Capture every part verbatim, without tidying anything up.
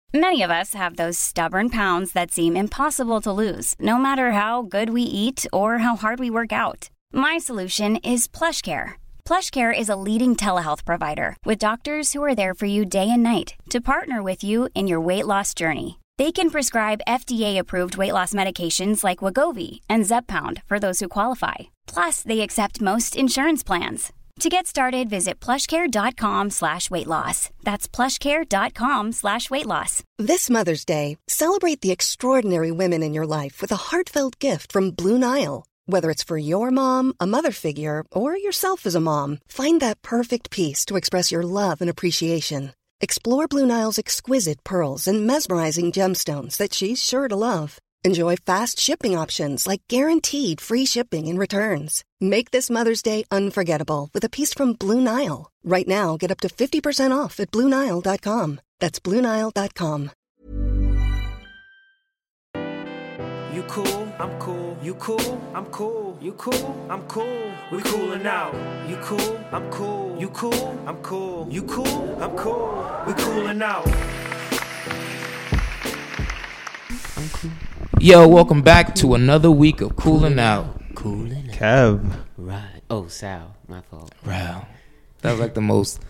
Many of us have those stubborn pounds that seem impossible to lose, no matter how good we eat or how hard we work out. My solution is PlushCare. PlushCare is a leading telehealth provider with doctors who are there for you day and night to partner with you in your weight loss journey. They can prescribe F D A-approved weight loss medications like Wegovy and Zepbound for those who qualify. Plus, they accept most insurance plans. To get started, visit plushcare.com slash weight loss. That's plushcare.com slash weight loss. This Mother's Day, celebrate the extraordinary women in your life with a heartfelt gift from Blue Nile. Whether it's for your mom, a mother figure, or yourself as a mom, find that perfect piece to express your love and appreciation. Explore Blue Nile's exquisite pearls and mesmerizing gemstones that she's sure to love. Enjoy fast shipping options like guaranteed free shipping and returns. Make this Mother's Day unforgettable with a piece from Blue Nile. Right now, get up to fifty percent off at Blue Nile dot com. That's Blue Nile dot com. You cool, I'm cool. You cool, I'm cool. You cool, I'm cool. We coolin' out. You cool, I'm cool. You cool, I'm cool. You cool, I'm cool. We coolin' out. I'm cool. Yo, welcome back to another week of Coolin' Out. Coolin' Kev. Out. Right. Oh, Sal. My fault. Wow. That was like the most,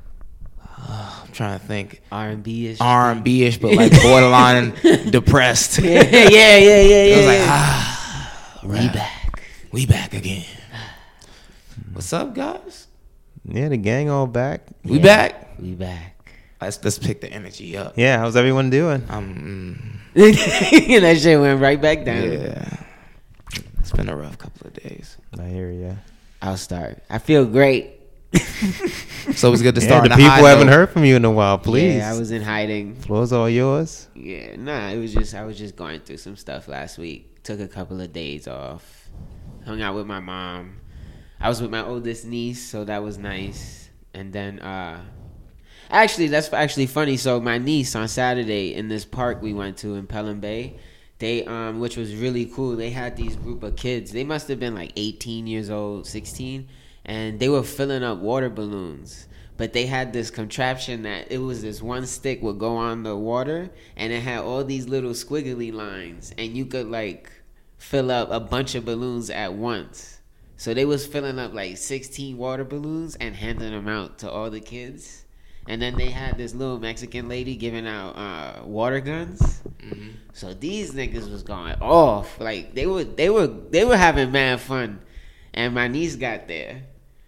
uh, I'm trying to think. R and B-ish. R and B-ish, but like borderline depressed. Yeah, yeah, yeah, yeah, yeah. It was like, yeah. ah. We right. back. We back again. What's up, guys? Yeah, the gang all back. We Yeah, back? We back. Let's, let's pick the energy up. Yeah, how's everyone doing? Um, That shit went right back down. yeah. It's been a rough couple of days. I hear ya. I'll start. I feel great. So it's good to Yeah, start. the on a high people haven't note. heard from you in a while. Please. Yeah, I was in hiding. Floor's all yours. Yeah, nah, it was just I was just going through some stuff last week. Took a couple of days off. Hung out with my mom. I was with my oldest niece, so that was nice. And then uh actually that's actually funny. So my niece on Saturday in this park we went to in Pelham Bay, they um which was really cool. They had these group of kids. They must have been like eighteen years old, sixteen, and they were filling up water balloons. But they had this contraption that it was this one stick would go on the water, and it had all these little squiggly lines, and you could like fill up a bunch of balloons at once. So they was filling up like sixteen water balloons and handing them out to all the kids. And then they had this little Mexican lady giving out uh, water guns. Mm-hmm. So these niggas was going off. Like they were, they were, they were having mad fun. And my niece got there.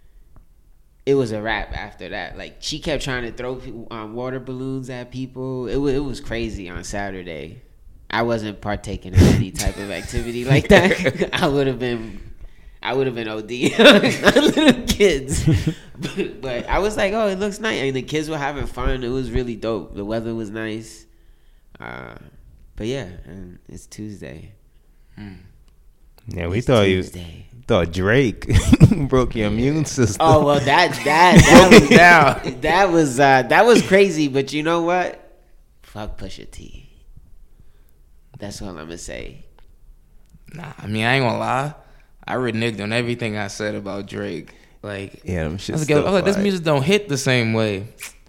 It was a wrap after that. Like she kept trying to throw um, water balloons at people. It was, it was crazy on Saturday. I wasn't partaking in any type of activity like that. I would have been. I would have been O D on little kids. But, but I was like, oh, it looks nice. And the kids were having fun. It was really dope. The weather was nice. Uh, but yeah, and it's Tuesday. Hmm. Yeah, we It's thought Tuesday. you thought Drake broke your immune system. Oh well, that that that was down. That was uh, that was crazy. But you know what? Fuck Pusha T. That's all I'm gonna say. Nah, I mean, I ain't gonna lie. I reneged on everything I said about Drake. Like, yeah, them shit I was like, still oh, this fire. music don't hit the same way.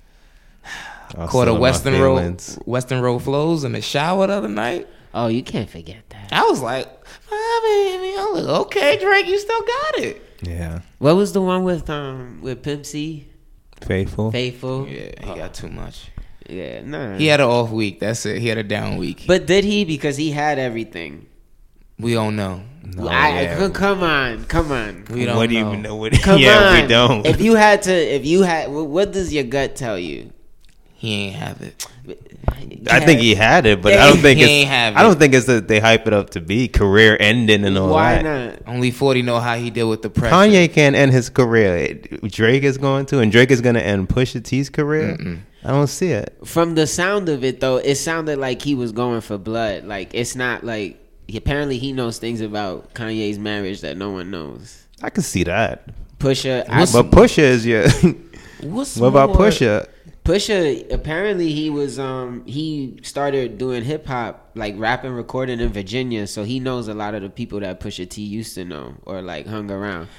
I'll Caught a still Western my Road, feelings. Western Road Flows in the shower the other night. Oh, you can't forget that. I was like, I mean, I mean, I was like, okay, Drake, you still got it. Yeah, What was the one with um with Pimp C? Faithful. Faithful. Yeah, he Oh. got too much. Yeah, nah. He had an off week. That's it. He had a down week. But did he? Because he had everything. We don't know. No, I, yeah. I, come on, come on. We don't what do know. you know? What, Come yeah, on. we don't. If you had to, if you had, what what does your gut tell you? He ain't have it. I think he had it, but I don't think He it's. ain't have I don't it. think it's that they hype it up to be career ending and all Why that. not? Only forty know how he did with the pressure. Kanye can't end his career. Drake is going to, and Drake is going to end Pusha T's career. Mm-mm. I don't see it. From the sound of it, though, it sounded like he was going for blood. Like it's not like he, apparently he knows things about Kanye's marriage that no one knows. I can see that. Pusha, I, But Pusha is your. What's What about more- Pusha? Pusha, apparently he was um he started doing hip hop, like rapping, recording in Virginia, so he knows a lot of the people that Pusha T used to know or like hung around.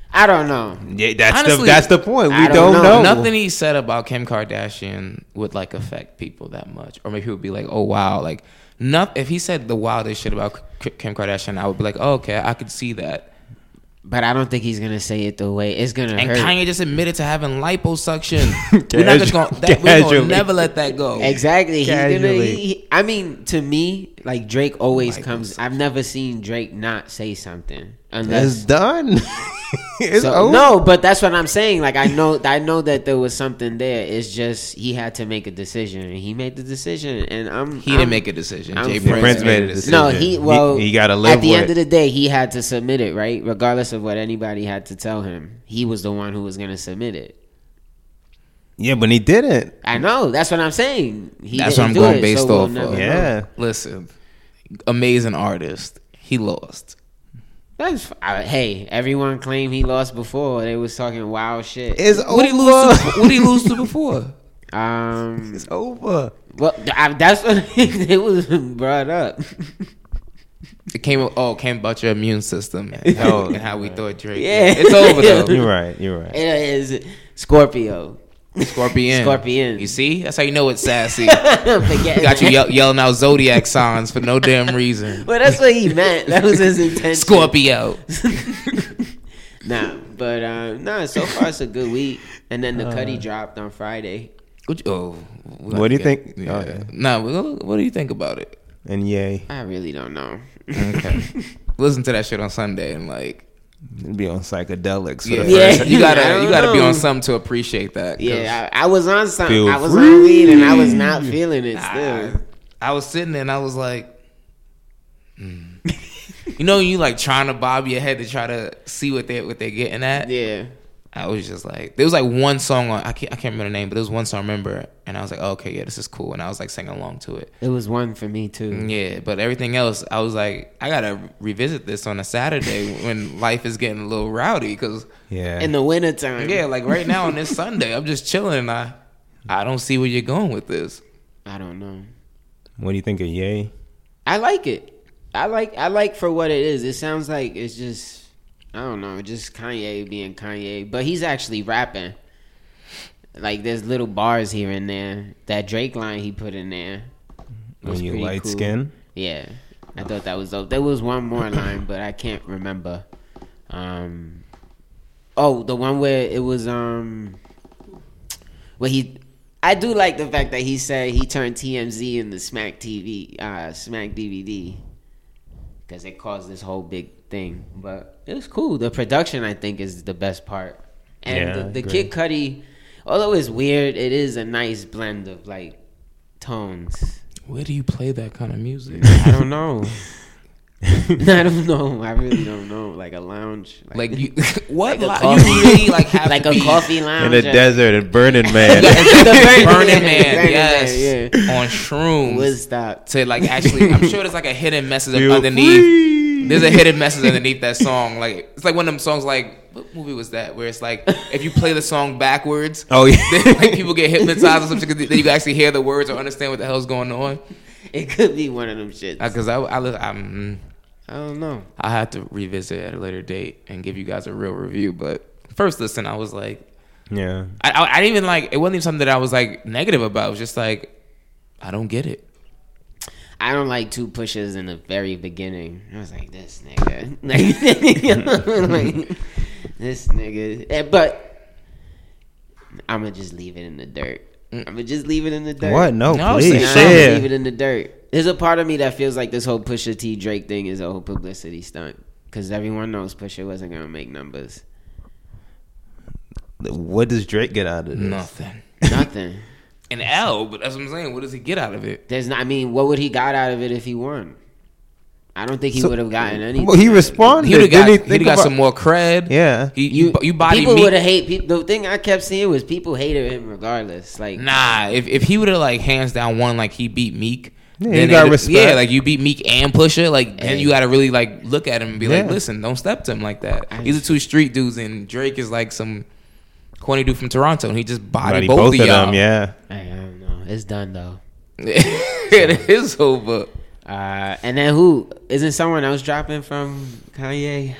I don't know. Yeah, that's Honestly, the that's the point. We I don't don't, know. know. Nothing he said about Kim Kardashian would like affect people that much, or maybe he would be like, "Oh wow!" Like, not if he said the wildest shit about K- Kim Kardashian, I would be like, "Oh, okay, I could see that." But I don't think he's gonna say it the way it's gonna And hurt. Kanye just admitted to having liposuction. We're not just gonna, that, we're gonna Casually. never let that go. Exactly. He's gonna. Casually. He, he- I mean, to me, like Drake always Liposuction. comes. I've never seen Drake not say something It's unless. done. it's So, over. no, but that's what I'm saying. Like I know, I know that there was something there. It's just he had to make a decision, and he made the decision. And I'm. He I'm, didn't make a decision. I'm Jay for- Prince, Prince made made a a decision. No, decision. he He- well. he gotta live At the with end it. of the day, he had to submit it, right? Regardless of what anybody had to tell him, he was the one who was gonna submit it. Yeah, but he didn't. I know. That's what I'm saying. He That's what I'm didn't do going it, based so we'll off never of. know. Yeah. Listen, amazing artist. He lost. That's I, hey. Everyone claimed he lost before. They was talking wild shit. It's What did he lose over. to? What did he lose to before? Um. It's over. Well, I, that's what it was brought up. It came. Oh, it came about your immune system and how, Oh. and how we thought Drake. Yeah. it's over though. You're right. You're right. It is Scorpio. Scorpion. Scorpion. You see? That's how you know it's sassy. I'm forgetting Got you that. yell, yelling out zodiac signs for no damn reason. Well, that's what he meant. That was his intention. Scorpio. Nah, but uh, nah. So far, it's a good week. And then the Cuddy dropped on Friday. What, you- oh, we'll What do you have to think? get- Oh, Yeah. yeah. Nah, what, what do you think about it? And yay, I really don't know. Okay. Listen to that shit on Sunday and like, it'd be on psychedelics. For yeah, the Yeah. first- you I gotta don't you gotta be know. on something to appreciate that. 'cause Yeah, I, I was on something. Feel I was free. on weed, and I was not feeling it I, still. I was sitting there and I was like, hmm. You know, you like trying to bob your head to try to see what they what they're getting at. Yeah. I was just like, there was like one song on I can't I can't remember the name, but there was one song I remember, and I was like, oh, okay, yeah, this is cool, and I was like singing along to it. It was one for me too. Yeah, but everything else, I was like, I gotta revisit this on a Saturday when life is getting a little rowdy, because yeah. In the wintertime. yeah, like right now on this Sunday, I'm just chilling, and I I don't see where you're going with this. I don't know. What do you think of yay? I like it. I like I like for what it is. It sounds like it's just I don't know, just Kanye being Kanye, but he's actually rapping. Like there's little bars here and there. That Drake line he put in there was When you pretty light cool. skin? Yeah, I thought that was dope. There was one more line, but I can't remember. Um, oh, the one where it was um, where he. I do like the fact that he said he turned T M Z into Smack T V, uh, Smack D V D, because it caused this whole big thing. But it was cool. The production, I think, is the best part, and Yeah, I the, the agree. Kid Cudi, although it's weird, it is a nice blend of like tones. Where do you play that kind of music? I don't know. I don't know. I really don't know. Like a lounge, Like you, what? Like a Li- coffee- you really like have like to a be coffee lounge In the at- desert, and Burning Man. The Burning Burning Man, Man, Burning yes, Man, on shrooms. Woodstock. To like actually, I'm sure there's like a hidden message Feel underneath. free. There's a hidden message underneath that song. Like it's like one of them songs. Like what movie was that? Where it's like if you play the song backwards, Oh yeah. then, like people get hypnotized or something. 'Cause then you can actually hear the words or understand what the hell's going on. It could be one of them shits. Because I, I, I, I'm, I don't know. I have to revisit at a later date and give you guys a real review. But first listen, I was like, Yeah. I, I, I didn't even like. It wasn't even something that I was like negative about. It was just like, I don't get it. I don't like two pushes in the very beginning. I was like, this nigga. Like, this nigga. Eh, But I'm going to just leave it in the dirt. I'm going to just leave it in the dirt. What? No, No, please say I'm no. gonna share. leave it in the dirt. There's a part of me that feels like this whole Pusha T Drake thing is a whole publicity stunt. Because everyone knows Pusha wasn't going to make numbers. What does Drake get out of this? Nothing. Nothing. An L, but that's what I'm saying. What does he get out of it? There's not, I mean, what would he got out of it if he won? I don't think he So- would have gotten anything. Well, he responded. He would have got, Didn't he he'd think got about- some more cred. Yeah. He, you, you body people Meek. would have hate people. The thing I kept seeing was people hated him regardless. Like, Nah, if if he would have like hands down won, like he beat Meek. Yeah, then you got it- respect. Yeah, like you beat Meek and Pusha. Like then Hey. you got to really like look at him and be like, Yeah. listen, don't step to him like that. I These are just- two street dudes, and Drake is like some corny dude from Toronto, and he just bodied Body both, both of of y'all. them, yeah. I don't know. It's done though. It is over. Uh, and then who isn't someone else dropping from Kanye?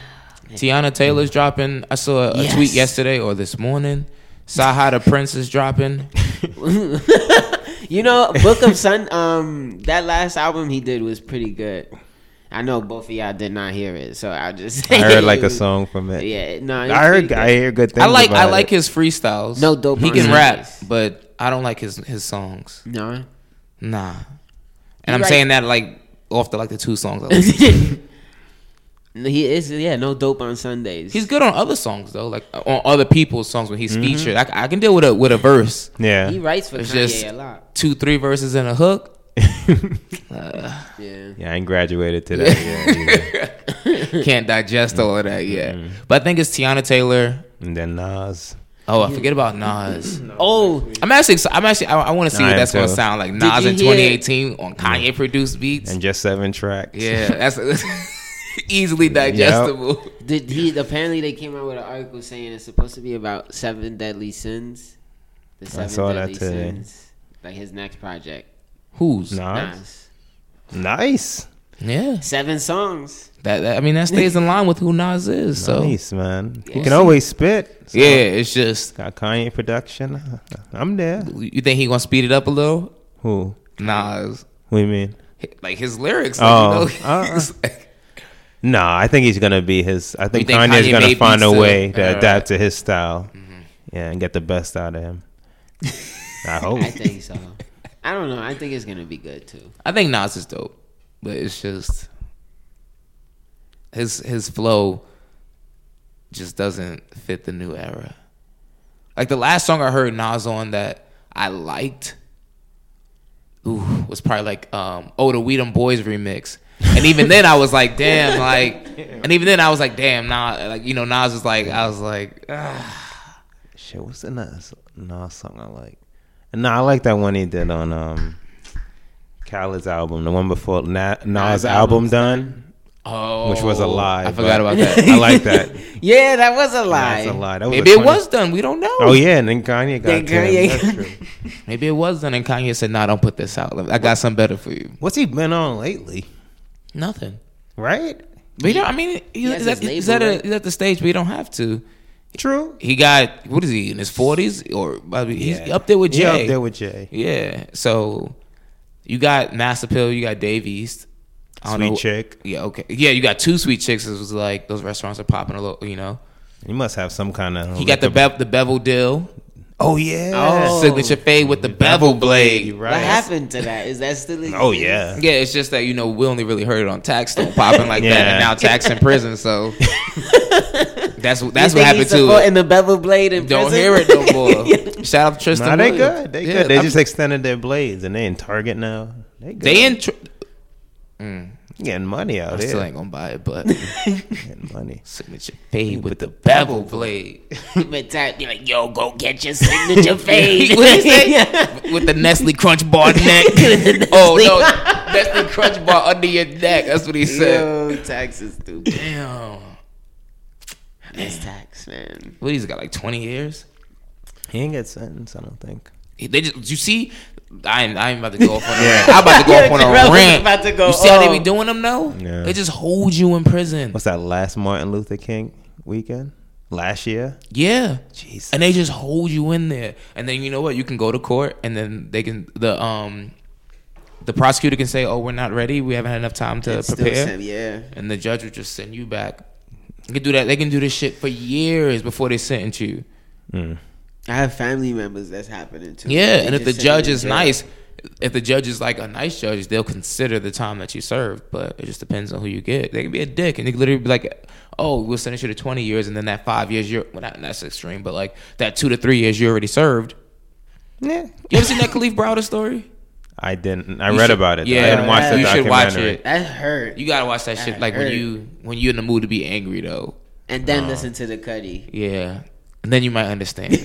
Tiana Taylor's dropping. I saw a, a Yes. tweet yesterday or this morning. Saha the Prince is dropping. You know, Book of Sun. Um, that last album he did was pretty good. I know both of y'all did not hear it, so I'll just. I heard like a song from it. Yeah, no, it was I heard. pretty I good. hear good things. I like about I like it. his freestyles. No dope He on can rap, Sundays. but I don't like his his songs. No. Nah. He And I'm write- saying that like off the like the two songs. I listen to. He is, yeah, no dope on Sundays. He's good on other songs though, like on other people's songs when he's featured. I, I can deal with a with a verse, Yeah. he writes for It's Kanye just- a lot. two three verses and a hook. Yeah. Yeah, I ain't graduated to that yet. either. Can't digest all of that yet. But I think it's Tiana Taylor. And then Nas. Oh, I forget about Nas. Oh, I'm actually, I'm actually, I, I want to see I what am that's going to too. sound like. Did Nas you in hear- twenty eighteen on Kanye produced beats. And just seven tracks. Yeah, that's easily digestible. did he? Apparently, they came out with an article saying it's supposed to be about seven deadly sins. The seven saw that deadly today. sins, like his next project. Who's? Nas. Nas. Nice. Yeah, Seven songs. that, that I mean that stays in line with who Nas is. So Nice, man. He Yeah. can always spit. So, yeah, it's just Got Kanye production. I'm there. you think he gonna speed it up a little? Who? Nas, What do you mean? like his lyrics. Like, Oh, you know, uh, it's like- Nah, I think he's gonna be his. I think think Kanye's Kanye gonna made find a beats too? way to Alright. adapt to his style. Yeah, and get the best out of him. I hope. I think so. I don't know. I think it's gonna be good too. I think Nas is dope, but it's just his his flow just doesn't fit the new era. Like the last song I heard Nas on that I liked, ooh, was probably like um oh the We Them Boys remix. And even then I was like, damn, like and even then I was like, damn, Nas, like you know, Nas was like I was like, ah. Shit, what's the Nas, Nas song I like? No, I like that one he did on um, Khaled's album, the one before Na- Nas' Nas' album album's done, Oh, which was a lie. I forgot but about that. I like that. Yeah, that was a lie. That's a lie. That was Maybe a it funny- was done. We don't know. Oh yeah, and then Kanye got Then to him. Kanye- That's true. Maybe it was done, and Kanye said, "Nah, don't put this out. I got something better for you." What's he been on lately? Nothing. Right? But you know, I mean, he, has he's, at, his he's, label, at a, right? he's at the stage where you don't have to. True. He got what is he in his forties or I mean, he's Yeah. up there with Jay. Yeah, up there with Jay. Yeah. So you got Master Pill, you got Dave East. I don't Sweet know- Chick. Yeah. Okay. Yeah, you got two Sweet Chicks. It was like those restaurants are popping a little. You know, He must have some kind of. he got the Bev, the bevel deal, Oh yeah. Oh. signature fade with the bevel blade. Right. What happened to that? Is that still? Oh yeah. Yeah, it's just that you know we only really heard it on Tax Stone popping like that, Yeah. and now Tax in prison. So that's You that's think what happened he's to supporting it. the bevel blade in Don't prison? hear it no more. Shout out to Tristan. Nah, they Williams. good. They Yeah, good. They I'm- just extended their blades and they in Target now. They good. they in. Tr- mm, getting money out I there. still ain't gonna buy it, but Getting money. signature fade with the bevel blade. But Ty be like, "Yo, go get your signature fade." What he say? With the Nestle Crunch Bar neck. Oh no, Nestle Crunch Bar under your neck. That's what he said. Yo, tax is stupid. Damn. That's tax, man. What he's got like twenty years. He ain't get sentenced, I don't think. They just you see. I ain't, I ain't about to go off on a rant. I'm about to go off on a Jarrell was rant. about to go you see how they be off. doing them though? Yeah. They just hold you in prison. What's that last Martin Luther King weekend? Last year? Yeah. Jesus. And they just hold you in there. And then you know what? You can go to court and then they can the um the prosecutor can say, "Oh, we're not ready. We haven't had enough time to It's still prepare." same, yeah. And the judge would just send you back. They can do that. They can do this shit for years before they sentence you. Mm. I have family members that's happening to. Yeah, They and if the just send judge them in is jail. nice, if the judge is like a nice judge, they'll consider the time that you served. But it just depends on who you get. They can be a dick, and they can literally be like, "Oh, we'll sentence you to twenty years, and then that five years you're well, not that's extreme, but like that two to three years you already served." Yeah. You ever seen that Khalif Browder story? I didn't. I You read should- about it. yeah, I didn't watch the you should documentary. watch it. That hurt. You gotta watch that shit. That Like when hurt. you when you're in the mood to be angry though. And then listen to the Cuddy Yeah, and then you might understand.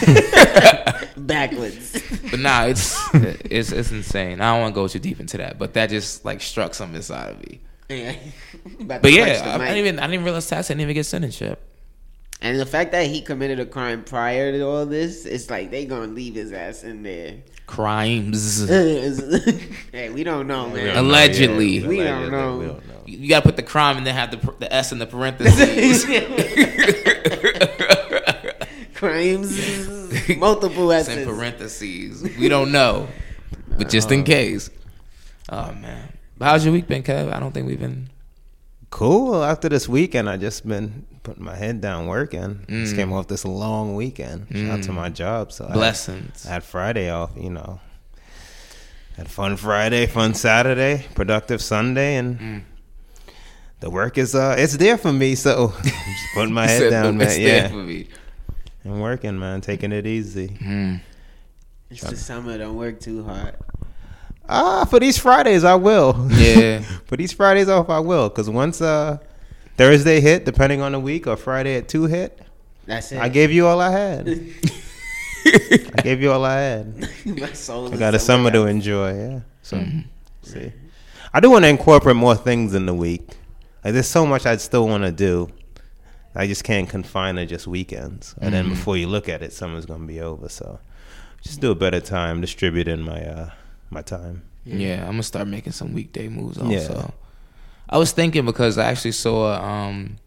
backwards. But nah, it's it's it's insane. I don't want to go too deep into that, but that just like struck something inside of me. Yeah. About But to yeah, punch the I, I mic. didn't even I didn't realize Tax didn't even get sentenced yet. And the fact that he committed a crime prior to all this, it's like they gonna leave his ass in there. Crimes. Hey, we don't know, man. don't Allegedly. know, yeah. We Allegedly, don't know. We don't know. You, you gotta put the crime and then have the the S in the parentheses. Crimes, multiple It's S's. in parentheses. We don't know, but just in case. Oh man, but how's your week been, Kev? I don't think we've been. Cool. After this weekend, I just been putting my head down working. Mm. Just came off this long weekend. Shout out to my job. So Blessings. I had, I had Friday off. You know, had fun Friday, fun Saturday, productive Sunday, and Mm. the work is uh, it's there for me. So I'm just putting my head Said, down, "It's man. there Yeah, for me." and working, man, taking it easy. Mm. It's the summer. Don't work too hard. Ah, for these Fridays, I will. Yeah. For these Fridays off, I will. Because once uh, Thursday hit, depending on the week, or Friday at two hit, That's it. I gave you all I had. I gave you all I had. My soul. I is got a somewhere summer to else. enjoy, yeah. So, see. I do want to incorporate more things in the week. Like, there's so much I still want to do. I just can't confine to just weekends. And then before you look at it, summer's going to be over. So, just do a better time distributing my uh, my time. Yeah, I'm gonna start making some weekday moves also. Yeah. I was thinking because I actually saw um,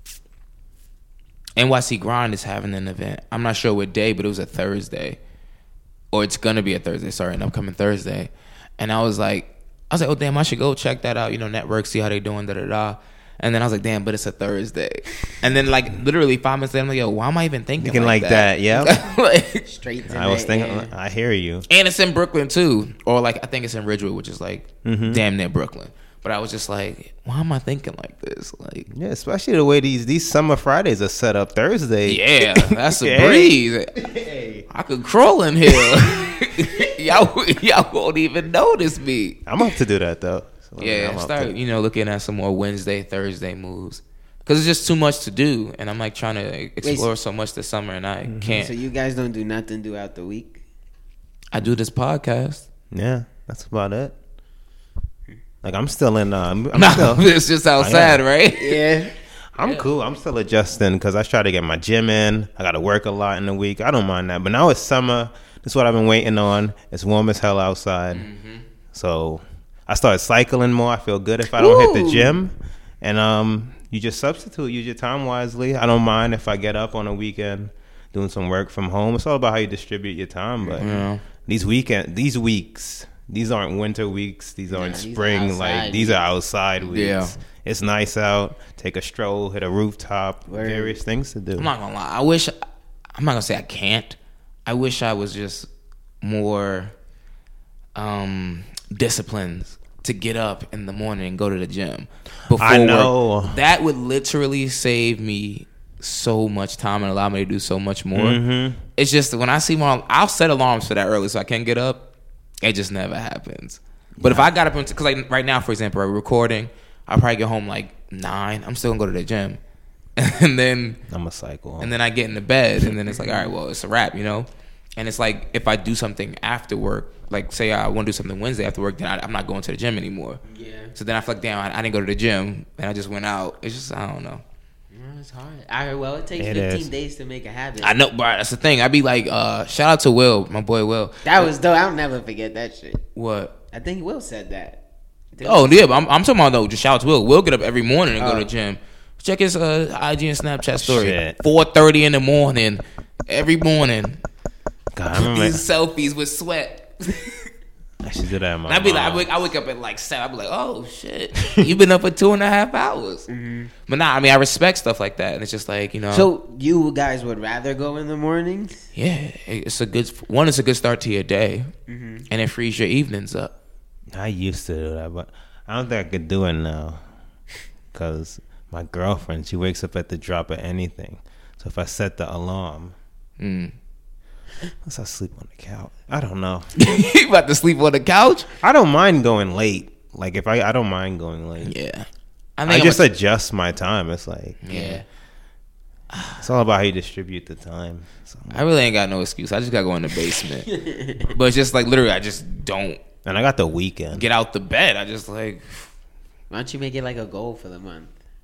N Y C Grind is having an event. I'm not sure what day, but it was a Thursday, or it's gonna be a Thursday. Sorry, an upcoming Thursday. And I was like, I was like, oh damn, I should go check that out. You know, network, see how they doing, da da da. And then I was like, damn, but it's a Thursday. And then like literally five minutes later, I'm like, yo, why am I even thinking, Thinking like, like that? that, yeah. Like, Straight to I was that, thinking, yeah. I hear you. and it's in Brooklyn too, or like I think it's in Ridgewood, which is like Mm-hmm. damn near Brooklyn. But I was just like, why am I thinking like this? Like, Yeah, especially the way these these summer Fridays are set up. Thursday. yeah, that's a Hey. breeze. Hey. I could crawl in here. y'all, y'all won't even notice me. I'm up to do that, though. So, Yeah, I'm up start to- you know looking at some more Wednesday, Thursday moves because it's just too much to do, and I'm like trying to explore so much this summer, and I can't. So you guys don't do nothing throughout the week? I do this podcast. Yeah, that's about it. Like, I'm still in. Uh, I'm, I'm No, still. it's just outside, am. right? Yeah. I'm cool. I'm still adjusting because I try to get my gym in. I got to work a lot in the week. I don't mind that. But now it's summer. This is what I've been waiting on. It's warm as hell outside. Mm-hmm. So I started cycling more. I feel good if I don't hit the Ooh. gym. And um, you just substitute. Use your time wisely. I don't mind if I get up on a weekend doing some work from home. It's all about how you distribute your time. But Yeah. these weekend, these weeks, these aren't winter weeks. These aren't these are spring. outside Like these are outside weeks. Yeah. It's nice out. Take a stroll, hit a rooftop. Word. Various things to do. I'm not gonna lie. I wish. I'm not gonna say I can't. I wish I was just more um, disciplined to get up in the morning and go to the gym before I know. work. That would literally save me so much time and allow me to do so much more. Mhm. It's just when I see more, I'll set alarms for that early so I can get up. It just never happens. But if I got up into, because like right now, for example, we're recording, I'll probably get home like nine. I'm still gonna go to the gym, and then I'm a cycle. and then I get into bed, and then it's like, all right, well, it's a wrap, you know. And it's like if I do something after work, like say I want to do something Wednesday after work, then I, I'm not going to the gym anymore. Yeah. So then I feel like, damn, I, I didn't go to the gym, and I just went out. It's just I don't know. Yeah, it's hard. All right, well, it takes It fifteen is. days to make a habit. I know, but that's the thing. I'd be like, uh, shout out to Will, my boy Will. That was dope. I'll never forget that shit. What? I think Will said that. Oh yeah, but I'm, I'm talking about though. Just shout out to Will. Will get up every morning and go Oh. to the gym. Check his uh, I G and Snapchat story. Shit. Four thirty in the morning, every morning. God, I remember. These selfies with sweat. I should do that. in my And I'd be like, I mom. wake, I wake up at like seven. I'd be like, oh shit, you've been up for two and a half hours. But nah, I mean, I respect stuff like that, and it's just like you know. So you guys would rather go in the mornings? yeah, it's a good one. It's a good start to your day, and it frees your evenings up. I used to do that, but I don't think I could do it now. Cause my girlfriend, she wakes up at the drop of anything. So if I set the alarm, Mm. unless I sleep on the couch, I don't know. You about to sleep on the couch? I don't mind going late. Like if I, I don't mind going late. Yeah, I, think I'm just a- adjust my time. It's like yeah. it's all about how you distribute the time. So, I really ain't got no excuse. I just gotta go in the basement. But it's just like literally, I just don't and I got the weekend. get out the bed. I just like Why don't you make it like a goal for the month?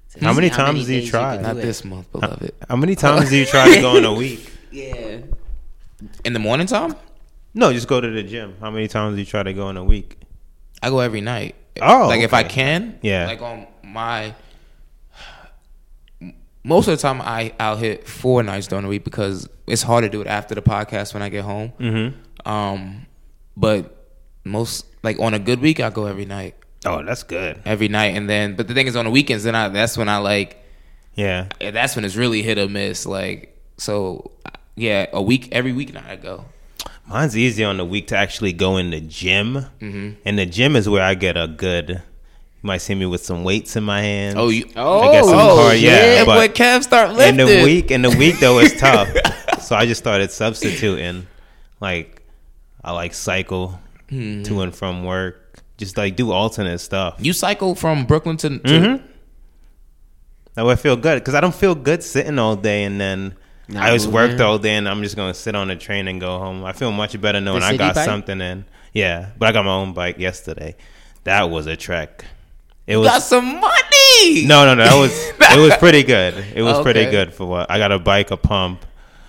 How many How times many do you days you try? can Not do it. this month, beloved. How many times do you try to go in a week? Yeah. In the morning time, No, just go to the gym. How many times do you try to go in a week? I go every night. Oh, like if I okay. can. Yeah. Like on my. Most of the time, I I'll hit four nights during the week because it's hard to do it after the podcast when I get home. Mm-hmm. Um, but most like on a good week, I go every night. Oh, that's good. Every night, and then but the thing is, on the weekends, then I that's when I like. Yeah. That's when it's really hit or miss. Like so, yeah, a week every week night I go. Mine's easier on the week to actually go in the gym. Mm-hmm. And the gym is where I get a good. You might see me with some weights in my hands. Oh, you, Oh, I get some car, yeah. yeah, boy, But Kev start in lifting. the week, in the week though, it's tough. So I just started substituting. Like I like cycle Hmm. to and from work. Just like do alternate stuff. You cycle from Brooklyn to. to Mm-hmm. That way I feel good because I don't feel good sitting all day and then Not I just moving. worked all day and I'm just gonna sit on the train and go home. I feel much better knowing The I city got bike? something in. Yeah, but I got my own bike yesterday. That was a trek. It You was got some money. no, no, no. That was it was pretty good. It was pretty Okay. good for what I got a bike, a pump,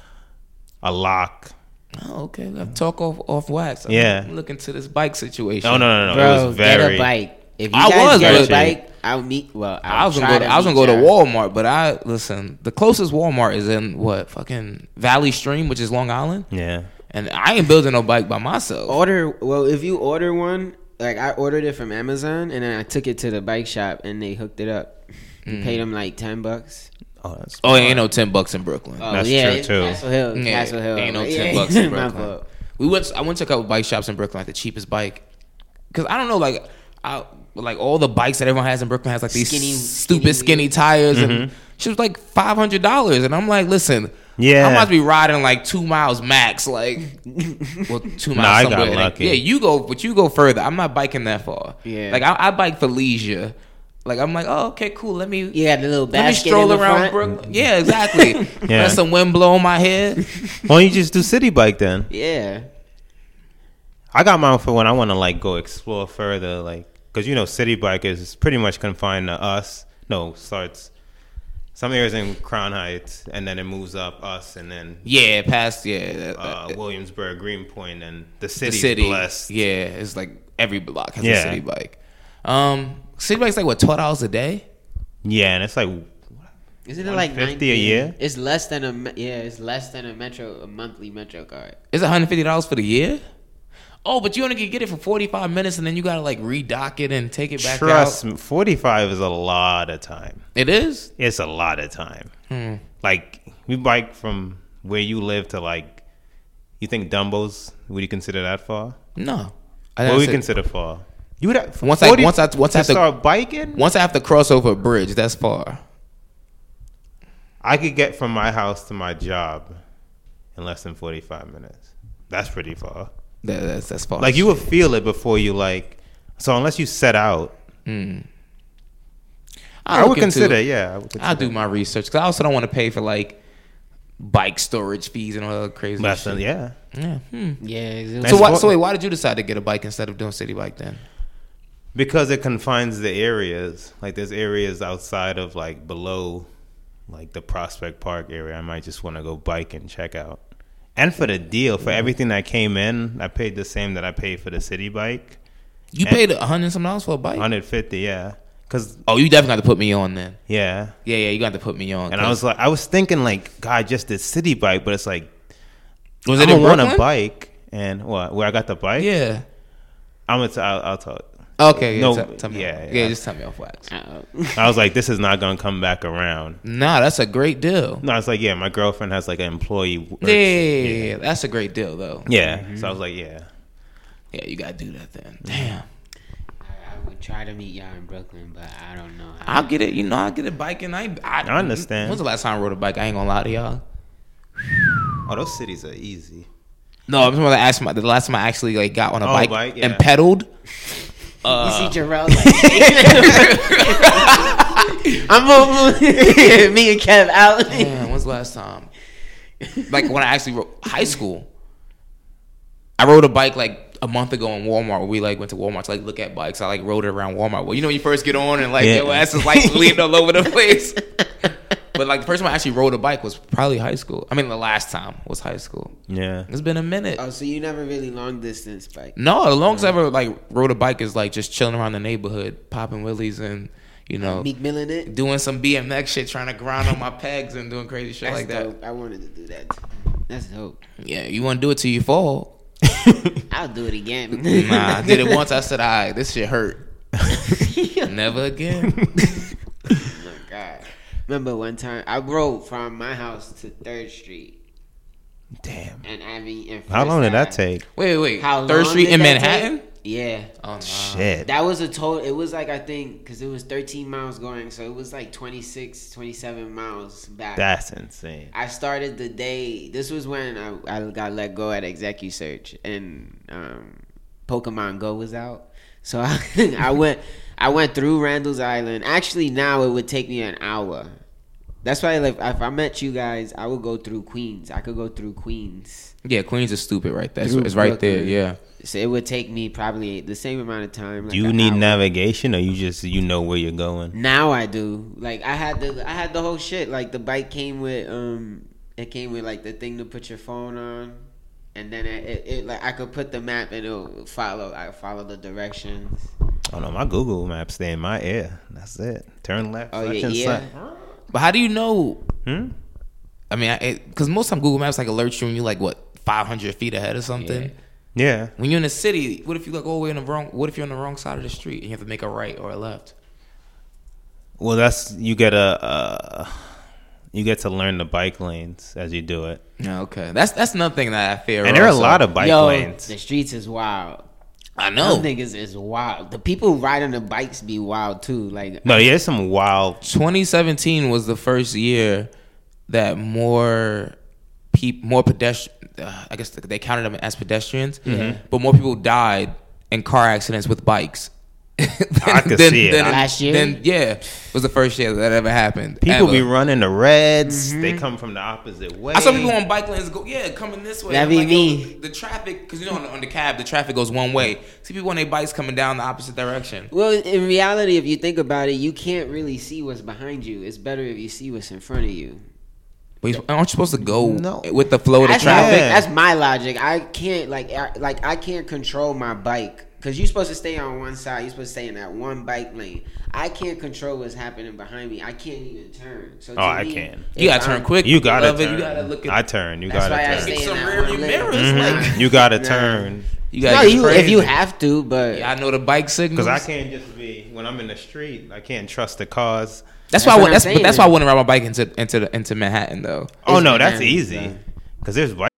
a lock. Oh, okay. Let's talk off off wax. I'm Yeah. looking to this bike situation. No, no, no, no. Bro, it was very. get a bike. If you I guys was get gonna- a bike, I'll meet. Well, I'll I was gonna try go. To, I was meet gonna go to y'all. Walmart, but I listen. The closest Walmart is in what fucking Valley Stream, which is Long Island, Yeah. and I ain't building no bike by myself. Order. Well, if you order one, like I ordered it from Amazon, and then I took it to the bike shop, and they hooked it up. You paid them like ten bucks. Oh, that's Oh, it ain't no ten bucks in Brooklyn. Oh That's yeah, true, it's too. Castle Hill. Yeah, Castle Hill. ain't no Like, ten yeah, bucks in my Brooklyn. fault. We went. I went to a couple bike shops in Brooklyn, like the cheapest bike, because I don't know, like, I like all the bikes that everyone has in Brooklyn has like these Skinny- stupid skinny skinny tires, and she was like five hundred dollars, and I'm like, listen, Yeah. I must be riding like two miles max, like, well, two miles. Nah, I got somewhere. lucky. Yeah, you go, but you go further. I'm not biking that far. Yeah. like I, I bike for leisure. Like I'm like, oh, okay, cool. Let me. You got the little Let me basket stroll in the around front. Brooklyn. Yeah, exactly. Yeah. Let some wind blow on my head. Why don't you just do city bike then? Yeah. I got mine for when I want to like go explore further, like because you know city bike is pretty much confined to us. No, starts some areas in Crown Heights, and then it moves up us, and then Yeah, past yeah. uh, Williamsburg, Greenpoint, and the the city's city. blessed. Yeah, it's like every block has Yeah. a city bike. Um, city bike's like what twelve dollars a day. Yeah, and it's like Isn't it like one hundred fifty a year? It's less than a me- yeah. It's less than a metro a monthly metro card. Is it one hundred fifty dollars for the year? Oh, but you only can get it for forty five minutes, and then you gotta like redock it and take it back trust out. me, forty-five is a lot of time. It is. It's a lot of time. Hmm. Like we bike from where you live to like, you think Dumbo's? Would you consider that far? No. I What would we said- consider far? You would have, Once I- forty once I- once I to have to- start biking. Once I have to cross over a bridge, that's far. I could get from my house to my job in less than forty-five minutes. That's pretty far. That, that's that's far. Like you would feel it before you like. So unless you set out, Mm. I I'll would look into consider. it. Yeah, I would consider. I'll do my research because I also don't want to pay for like bike storage fees and all that crazy That's shit. yeah. Yeah. Hmm. Yeah. it That's So why, what- so wait, why did you decide to get a bike instead of doing city bike then? Because it confines the areas. Like there's areas outside of like below, like the Prospect Park area. I might just want to go bike and check out. And for the deal, for everything that came in, I paid the same that I paid for the city bike. You And- paid a hundred some dollars for a bike? one hundred fifty, yeah. Cause Oh, you definitely got to put me on then. yeah. Yeah, yeah, you got to put me on. And I was like, I was thinking like, God, just this city bike, but it's like, was I it in don't want a Brooklyn? bike, and what? Where I got the bike? Yeah. I'm gonna. T- I'll, I'll talk. Okay. Yeah, No, tell, tell me. yeah, Yeah, yeah. just tell me off wax. Uh, I was like, this is not gonna come back around. Nah, that's a great deal. No, it's like, yeah, my girlfriend has like an employee. work- Yeah, yeah, yeah, yeah, that's a great deal though. Yeah. So I was like, yeah. Yeah, you got to do that then. Damn. I, I would try to meet y'all in Brooklyn, but I don't know. How. I'll get it. You know, I'll get a bike and I, I. I understand. When's the last time I rode a bike? I ain't gonna lie to y'all. Oh, those cities are easy. No, I'm just gonna ask my the last time I actually like got on a Oh, bike, bike, yeah. and pedaled. You see Jarrell like, I'm over me and Kev out. Man, when's the last time? Like when I actually rode high school, I rode a bike like a month ago in Walmart. Where we like went to Walmart to like look at bikes. I like rode it around Walmart. Well, you know, when you first get on and like Yeah. your ass is like leaning all over the place. But like the first time I actually rode a bike was probably high school. I mean, the last time was high school. Yeah. It's been a minute. Oh, so you never really long distance bike? No, the longest I ever like rode a bike is like just chilling around the neighborhood, popping wheelies and you know, Meek Millin it? doing some B M X shit, trying to grind on my pegs and doing crazy shit That's like that. dope. I wanted to do that. That's dope. Yeah, you want to do it till you fall. I'll do it again. Nah, I did it once. I said, all right, this shit hurt. Never again. Oh my God. Remember one time I rode from my house to Third Street Damn. and Avenue. And How long did that First take? Wait, wait. How Third long Street did in that Manhattan? take? Yeah. Oh, no. Shit. That was a total. It was like, I think, because it was thirteen miles going, so it was like twenty-six, twenty-seven miles back. That's insane. I started the day. This was when I, I got let go at ExecuSearch, and um, Pokemon Go was out. So I, I went, I went through Randall's Island. Actually, now it would take me an hour. That's why, like, if I met you guys, I would go through Queens. I could go through Queens. Yeah, Queens is stupid right there. It's, Through it's right there, Brooklyn. yeah. So it would take me probably the same amount of time. Like Do you an need hour. navigation, or you just you know where you're going? Now I do. Like I had the I had the whole shit. Like the bike came with um, it came with like the thing to put your phone on, and then it, it, it like I could put the map and it'll follow. I follow the directions. Oh no, my Google Maps stay in my ear. That's it. Turn left. Oh such yeah, and yeah. such. But how do you know? Hmm? I mean, because most time Google Maps like alerts you when you like, what, five hundred feet ahead or something? Yeah. Yeah. When you're in the city, what if you like all the way in the wrong? What if you're on the wrong side of the street and you have to make a right or a left? Well, that's you get a uh, you get to learn the bike lanes as you do it, Yeah, okay. That's that's another thing that I fear. and there are a also. lot of bike Yo, lanes. the streets is wild. I know. Some niggas is wild. The people riding the bikes be wild too. Like No, yeah, there's some wild. twenty seventeen was the first year that more peop, more pedestrian. Uh, I guess they counted them as pedestrians, but more people died in car accidents with bikes. than, I could see it. Last year? Then yeah, it was the first year that ever happened. People ever. be running the reds. They come from the opposite way. I saw people on bike lanes go, yeah, coming this way. That I'm be like, me. yo, the traffic, because you know on the, on the cab, the traffic goes one way. See people on their bikes coming down the opposite direction. Well, in reality, if you think about it, you can't really see what's behind you. It's better if you see what's in front of you. But you- aren't you supposed to go No. with the flow of the That's, traffic? my, Yeah. that's my logic. I can't like I, like I can't control my bike because you're supposed to stay on one side. You're supposed to stay in that one bike lane. I can't control what's happening behind me. I can't even turn. So to Oh, I me, can. if You gotta turn I'm- quick. You gotta Love it. turn. You gotta look at. I turn. You That's gotta why I turn. stay Take in some that rearview one lane. mirrors. Mhm. Like You gotta Nah. turn. you No, gotta. you get if you crazy. have to, but Yeah, I know the bike signals. Because I can't just be when I'm in the street. I can't trust the cars. That's, That's why. I, what wou- I'm that's but saying. that's why I wouldn't ride my bike into into the, into Manhattan though. Oh It's no, that's bananas, easy. though. Because there's bike.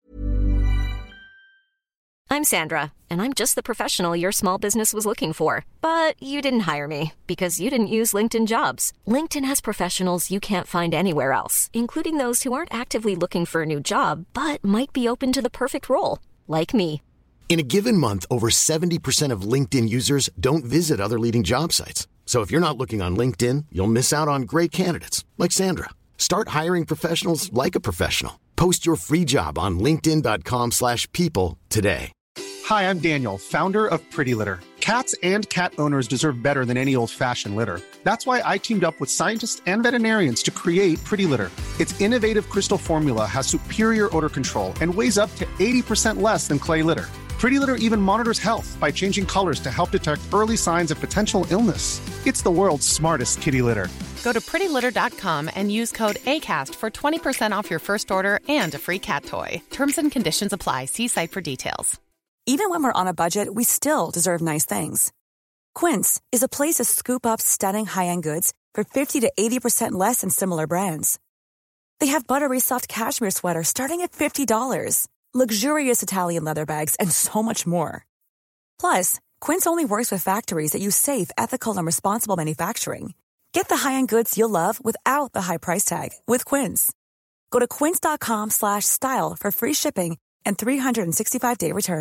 I'm Sandra, and I'm just the professional your small business was looking for. But you didn't hire me because you didn't use LinkedIn Jobs. LinkedIn has professionals you can't find anywhere else, including those who aren't actively looking for a new job, but might be open to the perfect role, like me. In a given month, over seventy percent of LinkedIn users don't visit other leading job sites. So if you're not looking on LinkedIn, you'll miss out on great candidates like Sandra. Start hiring professionals like a professional. Post your free job on linkedin dot com slash people today. Hi, I'm Daniel, founder of Pretty Litter. Cats and cat owners deserve better than any old-fashioned litter. That's why I teamed up with scientists and veterinarians to create Pretty Litter. Its innovative crystal formula has superior odor control and weighs up to eighty percent less than clay litter. Pretty Litter even monitors health by changing colors to help detect early signs of potential illness. It's the world's smartest kitty litter. Go to pretty litter dot com and use code ACAST for twenty percent off your first order and a free cat toy. Terms and conditions apply. See site for details. Even when we're on a budget, we still deserve nice things. Quince is a place to scoop up stunning high-end goods for fifty to eighty percent less than similar brands. They have buttery soft cashmere sweaters starting at fifty dollars, luxurious Italian leather bags, and so much more. Plus, Quince only works with factories that use safe, ethical, and responsible manufacturing. Get the high-end goods you'll love without the high price tag with Quince. Go to quince dot com slash style for free shipping and three sixty-five day returns.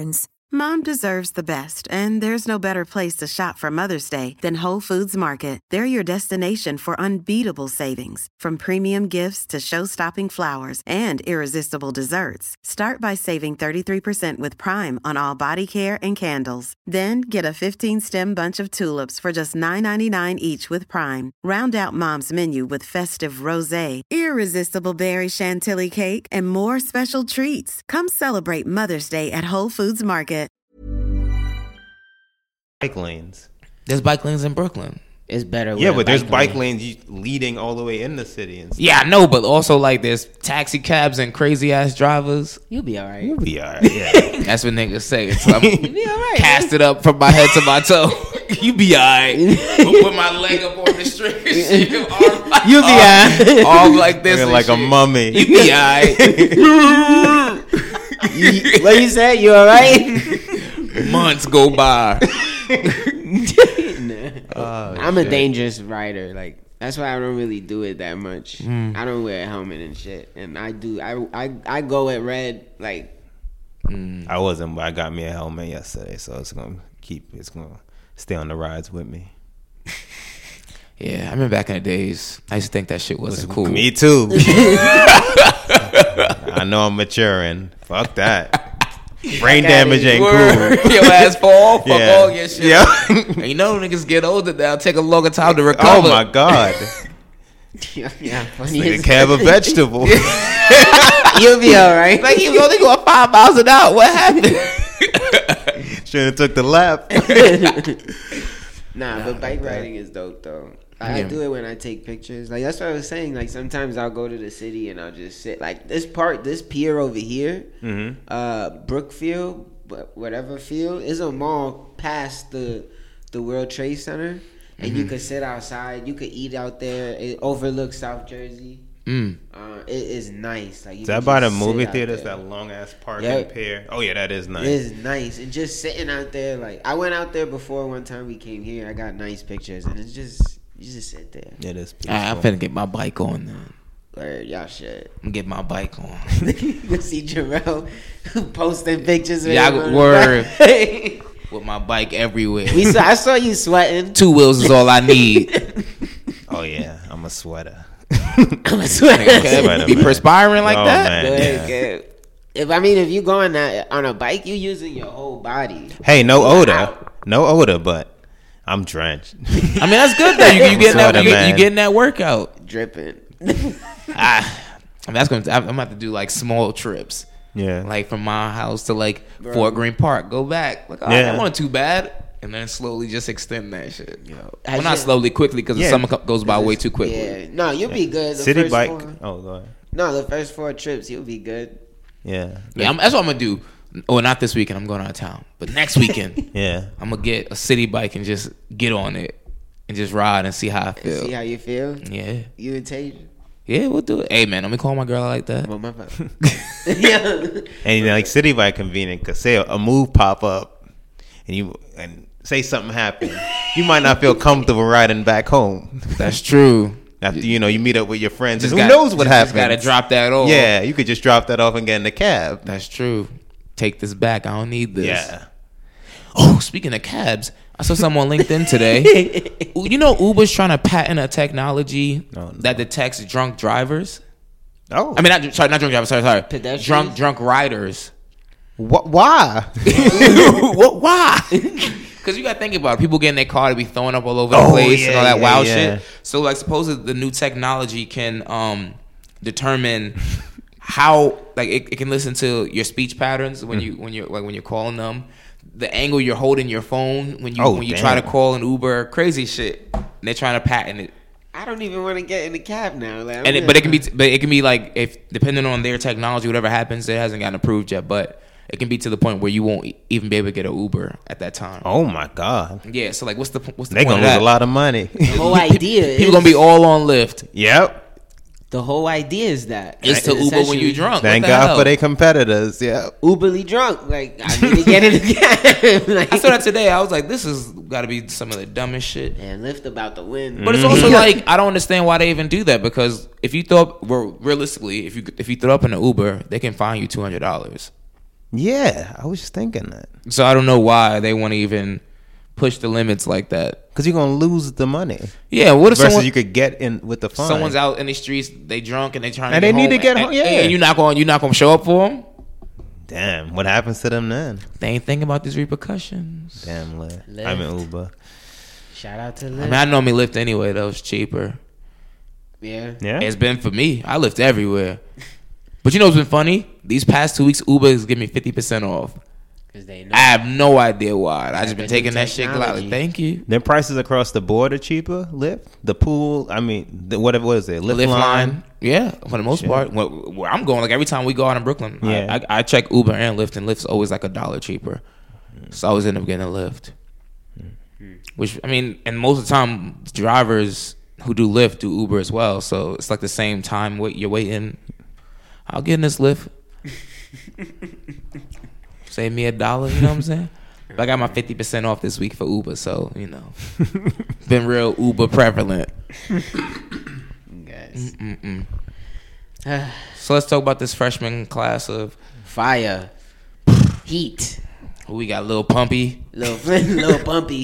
Mom deserves the best, and there's no better place to shop for Mother's Day than Whole Foods Market. They're your destination for unbeatable savings, from premium gifts to show-stopping flowers and irresistible desserts. Start by saving thirty-three percent with Prime on all body care and candles. Then get a fifteen-stem bunch of tulips for just nine ninety-nine each with Prime. Round out Mom's menu with festive rosé, irresistible berry chantilly cake, and more special treats. Come celebrate Mother's Day at Whole Foods Market. Bike lanes. There's bike lanes in Brooklyn. It's better. Yeah, with but a there's bike bike lane. lanes leading all the way in the city and stuff. Yeah, I know, but also like there's taxi cabs and crazy ass drivers. You'll be all right. You'll be all right. Yeah. That's what niggas say. So I'm You'll be all right. cast it up from my head to my toe. You be all right. Put my leg up on the string. You You'll be all right. All like this. Looking like shit. a mummy. You be all right. You, what you said? You all right? Months go by. Oh, I'm shit. a dangerous rider. Like that's why I don't really do it that much. Mm. I don't wear a helmet and shit. And I do. I I, I go at red. Like I wasn't, but I got me a helmet yesterday, so it's gonna keep. It's gonna stay on the rides with me. Yeah, I remember back in the days, I used to think that shit wasn't cool. Me too. I know I'm maturing. Fuck that. Brain damage ain't Word. cool. Your ass fall, fuck Yeah. all your shit. Yeah. And you know niggas get older now, take a longer time to Oh recover. my god. yeah, yeah funny Nigga as- can have a vegetable. You'll be all right. Like he was only going five miles an hour. What happened? Should have took the lap. Nah, but bike riding is dope though. I, I do it when I take pictures. Like that's what I was saying. Like sometimes I'll go to the city and I'll just sit. Like this part, this pier over here, Mm-hmm. uh, Brookfield, wh- whatever field, is a mall past the the World Trade Center, and you could sit outside. You could eat out there. It overlooks South Jersey. Mm. Uh, it is nice. Like you Is that can by the just sit movie out theaters? there. That long ass parking Yep. pier. Oh yeah, that is nice. It is nice. And just sitting out there, like I went out there before one time we came here. I got nice pictures, and it's just you just sit there. It is. All right, I'm finna get my bike on then. Or y'all should. I'm get my bike on. You see Jarrell posting pictures. With Yeah, him I- on the word. bike. With my bike everywhere. we saw, I saw you sweating. Two wheels is all I need. Oh yeah, I'm a sweater. I'm a sweater. Okay, Sweater, be man. perspiring like Oh, that. man. Good, Yeah. good. If I mean, if you going that on a bike, you using your whole body. Hey, no You're odor, out. no odor, but I'm drenched. I mean, that's good though. You, you getting that? Sweater, You, get, you man. getting that workout? Dripping. Ah, I mean, that's gonna. I'm gonna have to do like small trips, Yeah, like from my house to like Fort Greene Park. Go back. Like, oh, Yeah. that wasn't too bad. And then slowly just extend that shit. Yo. I Well, not should- slowly, quickly, because Yeah. the summer co- goes by way too quickly. Yeah. No, you'll be good. The city first bike. Four, Oh, go ahead. no, the first four trips, you'll be good. Yeah, Yeah, I'm, that's what I'm gonna do. Oh, not this weekend. I'm going out of town, but next weekend, yeah. I'm gonna get a city bike and just get on it and just ride and see how I feel. See how you feel. Yeah, You and Tasia. yeah, we'll do it. Hey, man, let me call my girl out like that. Well, my bad. yeah. And you know, like city bike convenient because say a, a move pop up and you and say something happened, you might not feel comfortable riding back home. That's true. After you know you meet up with your friends, Just and who got- knows what just- happens? Just gotta drop that off. Yeah, you could just drop that off and get in the cab. That's true. Take this back. I don't need this. Yeah. Oh, speaking of cabs, I saw someone on LinkedIn today. You know, Uber's trying to patent a technology Oh, no. that detects drunk drivers. Oh, I mean, not sorry, not drunk drivers. Sorry, sorry. Pedestrians? Drunk, drunk riders. Wh- why? What? Why? Because you got to think about it. People get in their car to be throwing up all over the Oh, place and yeah, all that yeah, wild yeah. shit. So, like, supposedly the new technology can um, determine how, like, it, it can listen to your speech patterns when you when you're like when you're calling them, the angle you're holding your phone when you Oh, when you try to damn. call an Uber, crazy shit. And they're trying to patent it. I don't even want to get in the cab now. Like, And it, but it can be, but it can be like if depending on their technology, whatever happens, it hasn't gotten approved yet. But it can be to the point where you won't e- even be able to get an Uber at that time. Oh my God, Yeah, so like, what's the what's the they point gonna of lose that? a lot of money. the whole idea is People gonna be all on Lyft. Yep. the whole idea is that It's to Uber when you drunk. Thank What the God hell? for their competitors. Yeah. Uberly drunk. Like I need to get in the cab. Like, I saw that today. I was like, this has got to be some of the dumbest shit. and Lyft about to win. But it's also like I don't understand why they even do that because if you throw up, well, realistically, if you if you throw up in an Uber, they can fine you two hundred dollars. Yeah, I was just thinking that. So I don't know why they want to even push the limits like that. Because you're gonna lose the money. Yeah, what if versus someone, you could get in with the fine? Someone's out in the streets, they drunk and they trying and to they get need home, to get and, home. Yeah, and you're not going, you're not going to show up for them. Damn, what happens to them then? They ain't thinking about these repercussions. Damn, Lyft. Lyft. I'm in Uber. Shout out to Lyft. I mean, I normally Lyft anyway. That was cheaper. Yeah, yeah. It's been for me. I Lyft everywhere. But you know what's been funny? These past two weeks, Uber is giving me fifty percent off. Because they know. I have no idea why. I just been the taking new that shit gladly. technology. Thank you. Then prices across the board are cheaper. Lyft, the pool. I mean, the, whatever what is it? Lyft, Lyft line. line. Yeah, for the most Shit. part. Where, where I'm going, like every time we go out in Brooklyn, Yeah. I, I, I check Uber and Lyft, and Lyft's always like a dollar cheaper. So I always end up getting a Lyft. Which, I mean, and most of the time, drivers who do Lyft do Uber as well. So it's like the same time wait you're waiting. I'll get in this Lyft. Save me a dollar, you know what I'm saying? But I got my fifty percent off this week for Uber, so, you know. Been real Uber prevalent. Guys. Mm-mm-mm. So let's talk about this freshman class of Fire. Heat. who we got. Lil Pumpy. Little, little bumpy.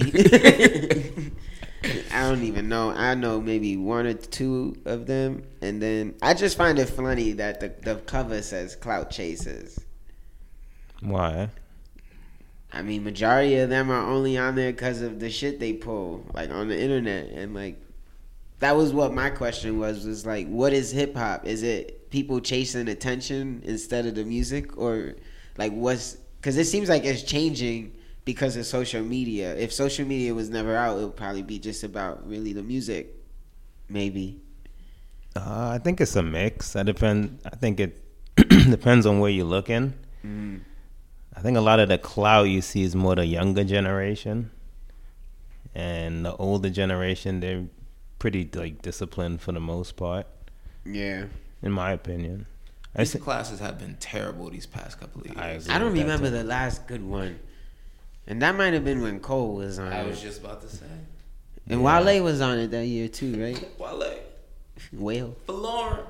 I don't even know. I know maybe one or two of them, and then I just find it funny that the the cover says "Clout Chasers." Why? I mean, majority of them are only on there because of the shit they pull, like on the internet, and like that was what my question was. Was like, what is hip hop? Is it people chasing attention instead of the music, or like what's? Because it seems like it's changing because of social media. If social media was never out, it would probably be just about really the music, maybe. Uh, I think it's a mix. That depend. I think it depends on where you're looking. Mm. I think a lot of the clout you see is more the younger generation, and the older generation, they're pretty like disciplined for the most part. Yeah, in my opinion. These classes have been terrible these past couple of years. I, I don't remember the last good one, and that might have been when Cole was on. I it. was just about to say. And Yeah. Wale was on it that year too, right? Wale. Whale. For Lauren.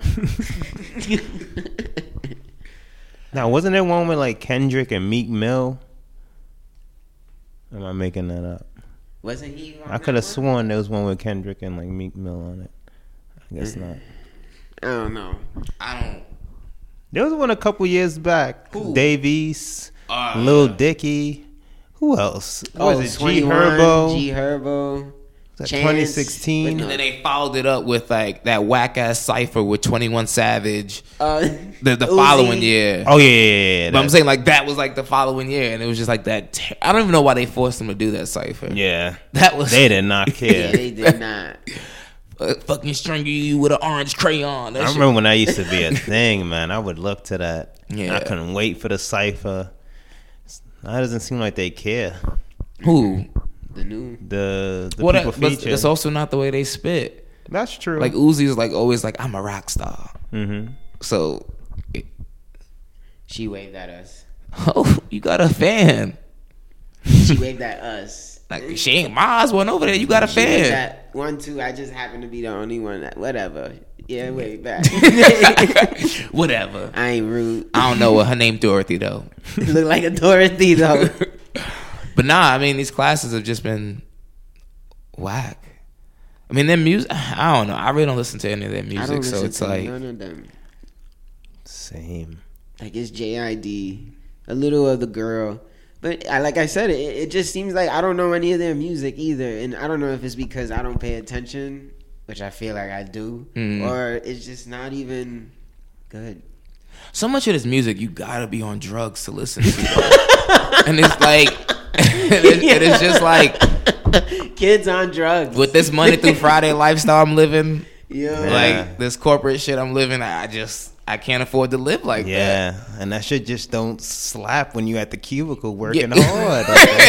Now, wasn't there one with like Kendrick and Meek Mill? Am I making that up? Wasn't he on I could have sworn there was one with Kendrick and like Meek Mill on it. I guess not. I don't know. I don't. There was one a couple years back. Who? Dave East, Uh, Lil Dicky. Who else? Oh, was it G twenty-one, Herbo? G Herbo. Was that Chance, twenty sixteen? but And then they followed it up with like that whack ass cipher with twenty-one Savage. Uh, The, the Uzi. following year. Oh yeah, yeah, yeah. yeah But I'm that- saying like that was like the following year, and it was just like that. Ter- I don't even know why they forced them to do that cipher. yeah, That was they did not Yeah, care. they did not. uh, fucking string you with an orange crayon. That I shit- remember when that used to be a thing, man. I would look to that. Yeah. I couldn't wait for the cipher. That doesn't seem like they care. Who? The new. The the Well, people that, but featured. it's also not the way they spit. That's true. Like Uzi is like always like I'm a rock star. mm-hmm. So, it- She waved at us. oh, you got a fan. She waved at us. Like she ain't Mars one over there. You got a She waved fan. at one, two. I just happened to be the only one. That, whatever. Yeah, wave back. Whatever. I ain't rude. I don't know what her name Dorothy though. Look like a Dorothy though. But nah, I mean these classes have just been whack. I mean their music. I don't know. I really don't listen to any of their I don't music, so listen it's to like none of them. Same. Like it's J I D, a little of the girl. But I, like I said, it, it just seems like I don't know any of their music either, and I don't know if it's because I don't pay attention, which I feel like I do, Mm. or it's just not even good. so much of this music you gotta be on drugs to listen to, and it's like, it is, it is just like Kids on drugs with this Monday through Friday lifestyle I'm living, Yeah. like this corporate shit I'm living. I just I can't afford to live like that. Yeah, and that shit just don't slap when you at the cubicle working Yeah. hard. Like, that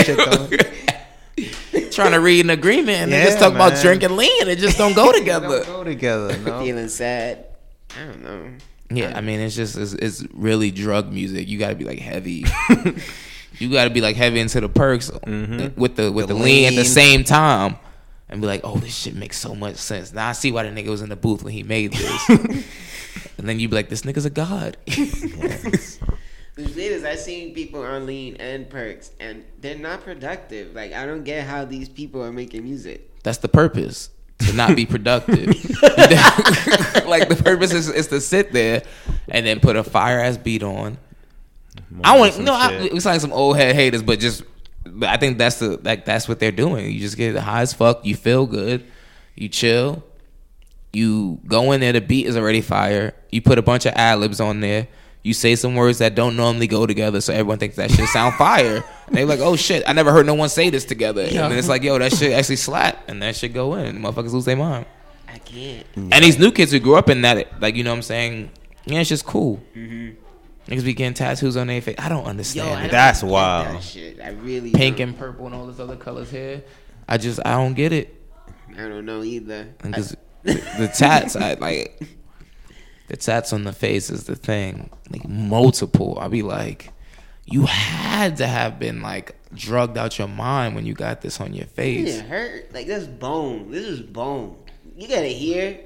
shit don't, Trying to read an agreement and they Yeah, just talk about man. drinking lean. It just don't go together. don't go together. No. Feeling sad. I don't know. Yeah, I mean, it's just it's, it's really drug music. You got to be like heavy. You got to be like heavy into the perks Mm-hmm. with the with the, The lean. at the lean. same time, and be like, oh, this shit makes so much sense. Now I see why the nigga was in the booth when he made this. And then you be like, this nigga's a god. Yes. The shit is, I seen people on lean and perks, and they're not productive. Like, I don't get how these people are making music. That's the purpose, to not be productive. Like, the purpose is, is to sit there and then put a fire ass beat on. I want no. I, it's like some old head haters, but just. But I think that's the like that's what they're doing. You just get high as fuck. You feel good. You chill. You go in there. The beat is already fire. You put a bunch of ad libs on there. You say some words that don't normally go together, so everyone thinks that shit sound fire. And they're like, "Oh shit, I never heard no one say this together." And then it's like, "Yo, that shit actually slap," and that shit go in. Motherfuckers lose their mind. I can't. And these new kids who grew up in that, like, you know what I'm saying? Yeah, it's just cool. Mm-hmm. Niggas be getting tattoos on their face. I don't understand. Yo, I don't That's get wild. That shit. I really Pink don't. and purple and all this other colors here. I just I don't get it. I don't know either. Because the, the tats, I like the tats on the face is the thing. Like multiple. I'll be like, you had to have been like drugged out your mind when you got this on your face. It hurt. Like this bone. This is bone. You gotta hear.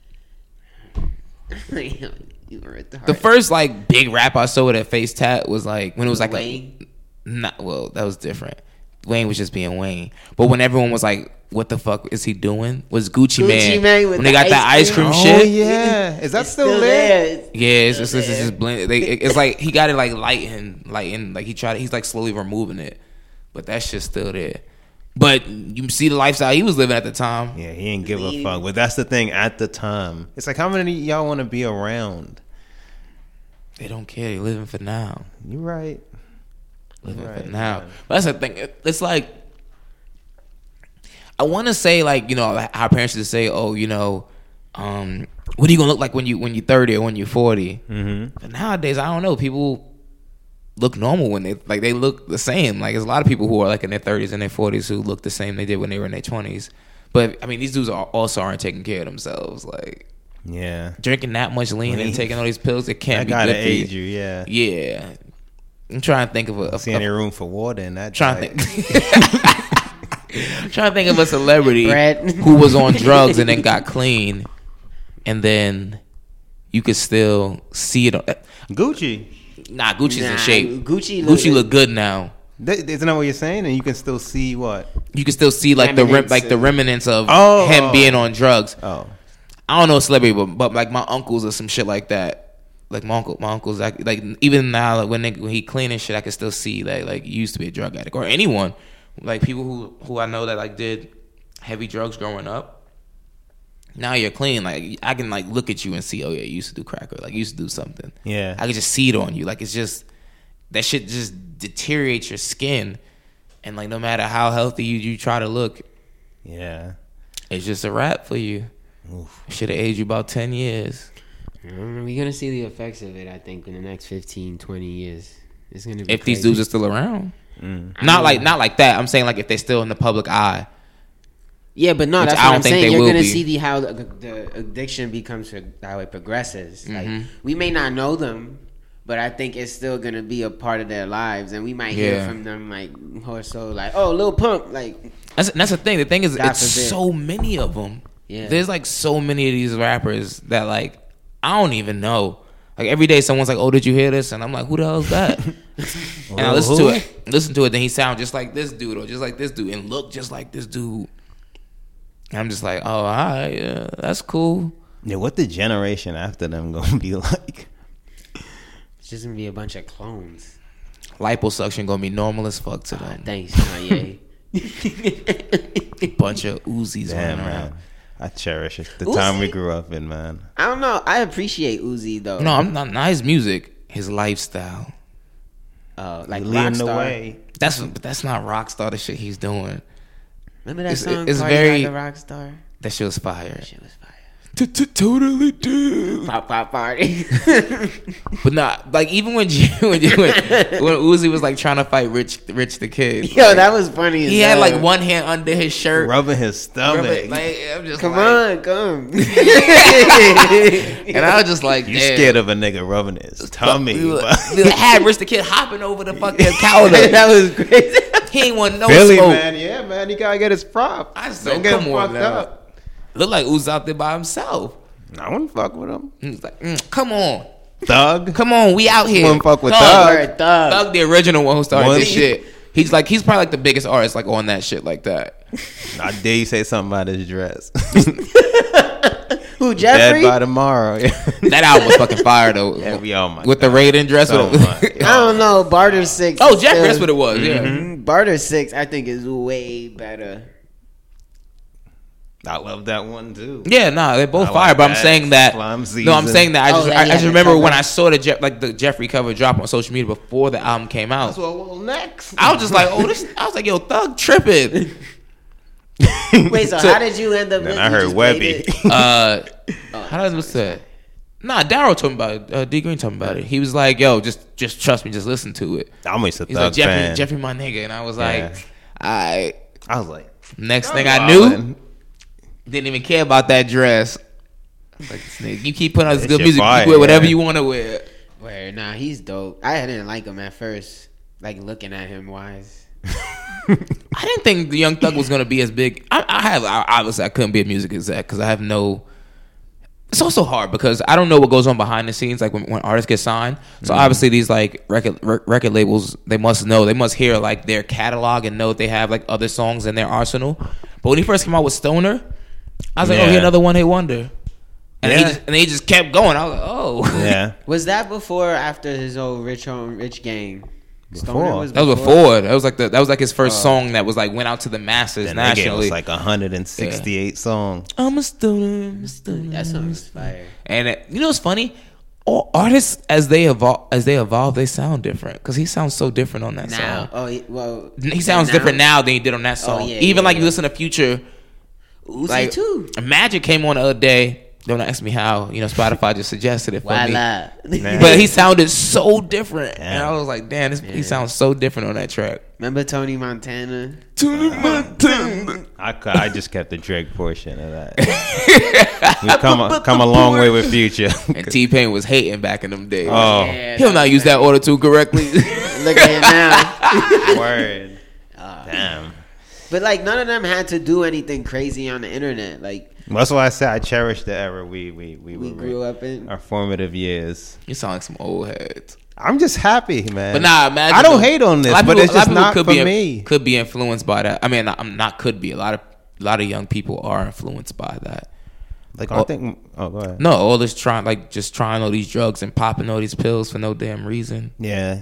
You were at the heart. The first like big rap I saw with a face tat was like when it was like Wayne. a, not well that was different. Wayne was just being Wayne, but when everyone was like, "What the fuck is he doing?" Was Gucci, Gucci Mane, Mane with when they the got that ice ice cream Oh shit? yeah, is that It's still, there? It's Yeah, it's still just, it's there. just blended. They, it's like he got it like lightened, lightened. Like he tried, he's like slowly removing it, but that shit's still there. But you see the lifestyle he was living at the time. Yeah, he ain't give a fuck. But that's the thing. At the time, it's like, how many of y'all want to be around? They don't care. They living for now. You right. Living Right, for now. man. But that's the thing. It- It's like I want to say, like, you know, like how parents used to say, "Oh, you know, um, what are you gonna look like when you when you're thirty or when you're forty?" Mm-hmm. But nowadays, I don't know. People look normal when they like they look the same. Like there's a lot of people who are like in their thirties and their forties who look the same they did when they were in their twenties. But I mean, these dudes are also aren't taking care of themselves. Like Yeah. drinking that much lean and taking all these pills, it can't I be gotta good for age you. you, yeah. Yeah. I'm trying to think of a. a See any room for water in that? trying to diet. think. Trying to think of a celebrity Brett. who was on drugs and then got clean, and then you could still see it. On, Gucci. nah, Gucci's Nah, in shape. Gucci look- Gucci look good now. Th- Isn't that what you're saying? And you can still see what? You can still see like the rem- Remnants like the of- remnants of Oh. him being on drugs. Oh. I don't know a celebrity, but, but like my uncles or some shit like that. Like my uncle, my uncles, like, like even now, like when, they, when he clean and shit, I can still see that like he used to be a drug addict, or anyone, like people who who I know that like did heavy drugs growing up. Now you're clean, like I can like look at you and see, oh yeah, you used to do crack, or like you used to do something. Yeah. I can just see it on you, like it's just that shit just deteriorates your skin, and like no matter how healthy you you try to look, Yeah. it's just a wrap for you. Should have aged you about ten years. Mm, We're gonna see the effects of it. I think in the next fifteen, twenty years, it's gonna be. If crazy. these dudes are still around, Mm. not like not like that. I'm saying like if they're still in the public eye. Yeah, but no, Which that's I what don't I'm think saying. they You're will gonna be. see the how the, the addiction becomes, how it progresses. Like Mhm. we may not know them, but I think it's still gonna be a part of their lives, and we might hear Yeah. from them like or so, like, oh, Lil Pump, like. That's that's the thing. The thing is, God it's forbid. so many of them. Yeah. There's like so many of these rappers that like I don't even know. Like every day, someone's like, "Oh, did you hear this?" And I'm like, "Who the hell is that?" And I listen to it, listen to it. Then he sound just like this dude, or just like this dude, and look just like this dude. And I'm just like, "Oh, all right, yeah, that's cool." Yeah, what the generation after them gonna be like? It's just gonna be a bunch of clones. Liposuction gonna be normal as fuck to them. Thanks, Kanye. Bunch of Uzis Damn, running around. man. I cherish it. The Uzi? time we grew up in, man. I don't know. I appreciate Uzi though. No, I'm not. Not his music, his lifestyle. uh, like Leading the Rockstar. way. That's but that's not Rockstar. The shit he's doing. Remember that It's- song? it's Party very- Like a Rockstar. That shit was fire. Shit was fire. Totally do. Pop pop party. But not like even when G- when when, when Uzi was like trying to fight Rich Rich the Kid. Yo, that was funny. As He had hell. like one hand under his shirt. Rubbing his stomach. Rubbing- like, I'm just Come like, on, come. and I was just like, You damn. scared of a nigga rubbing his tummy. We, but- we had Rich the Kid hopping over the fucking counter. That was crazy. He ain't want no Philly, smoke. man. Yeah, man. He gotta get his prop. I said, Don't get come him on fucked now. up. Look like Uzi out there by himself. I wouldn't fuck with him. He was like, mm, come on. Thug? Come on, we out here. Wouldn't fuck with Thug. Thug. Thug. Thug, the original one who started Was this he? shit. He's like, he's probably like the biggest artist like on that shit like that. I dare you say something about his dress. Who, Jeffrey? Dead by Tomorrow. That album was fucking fire though. Yeah, we all my with the Raiden dress. So with much. the, I don't know. Barter Six. oh, is Jack, still- that's what it was. Yeah. Mhm. Barter Six, I think, is way better. I love that one too. Yeah, nah, they're both I fire. like but I'm that. saying that. Slime No, I'm Season. saying that. I Oh, just, that I, I he just had the remember cover. when I saw the Je- like the Jeffrey cover drop on social media before the album came out. Well, well, next. I was just like, oh, this. I was like, yo, Thug tripping. Wait, so, So- how did you end up? Then you I heard just played Webby. it? Uh, how does what's that? Nah, Daryl told me about it. Uh, D Green told me about it. He was like, yo, just just trust me, just listen to it. I'm always a He's Thug like, Jeffrey, fan. Jeffrey, my nigga, and I was Yeah. like, I. I was like, Next Thug thing I knew, wildin'. didn't even care about that dress. Like, this nigga, you keep putting out this That good shit music, you fire, can wear whatever yeah. you want to wear. Where nah, he's dope. I didn't like him at first, like looking at him wise. I didn't think the Young Thug was gonna be as big. I, I have I, obviously I couldn't be a music exec because I have no. It's also hard because I don't know what goes on behind the scenes, like when, when artists get signed. So Mm-hmm. obviously these like record re- record labels, they must know, they must hear like their catalog and know if they have like other songs in their arsenal. But when he first came out with Stoner, I was like, oh, Yeah. he another one hit wonder, and he Yeah. just, and he just kept going. I was like, oh, yeah. Was that before or after his old Rich Home Rich Gang? Before. that was before. That was like the that was like his first song that was like went out to the masses Then that game nationally. was like one hundred sixty-eight songs. I'm a stoner, I'm a stoner. That song was fire. And it, you know what's funny? All artists as they evolve, as they evolve, they sound different because he sounds so different on that Now, song. oh he- well, He sounds now- different now than he did on that song. yeah, Even yeah, like you yeah. listen to Future, Uzi like too. Magic came on the other day. Don't ask me how. You know, Spotify just suggested it for me. Voila. But he sounded so different, and Yeah. I was like, "Damn, this, he sounds so different on that track." Remember Tony Montana? I, cu- I just kept the Drake portion of that. We've come a, come a long way with Future. And T Pain was hating back in them days. Oh, Yeah, He'll not use that auto tune correctly. Look at it now. word. Damn. But like none of them had to do anything crazy on the internet. Like That's why I said I cherish the era we we we, we were grew up in. our formative years. You sound like some old heads. I'm just happy, man. But nah, imagine I don't though, hate on a this, lot of but people- it's a lot just of people not could for be, me. Could be influenced by that. I mean, I'm not. Could be a lot of a lot of young people are influenced by that. Like Oh. I think. Oh, go ahead. No, all this trying, like just trying all these drugs and popping all these pills for no damn reason. Yeah.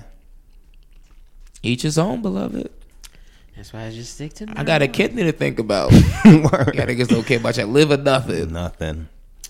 Each his own, beloved. That's why I just stick to. I got a kidney to think about. Yeah, niggas don't care about your liver, nothing. Nothing.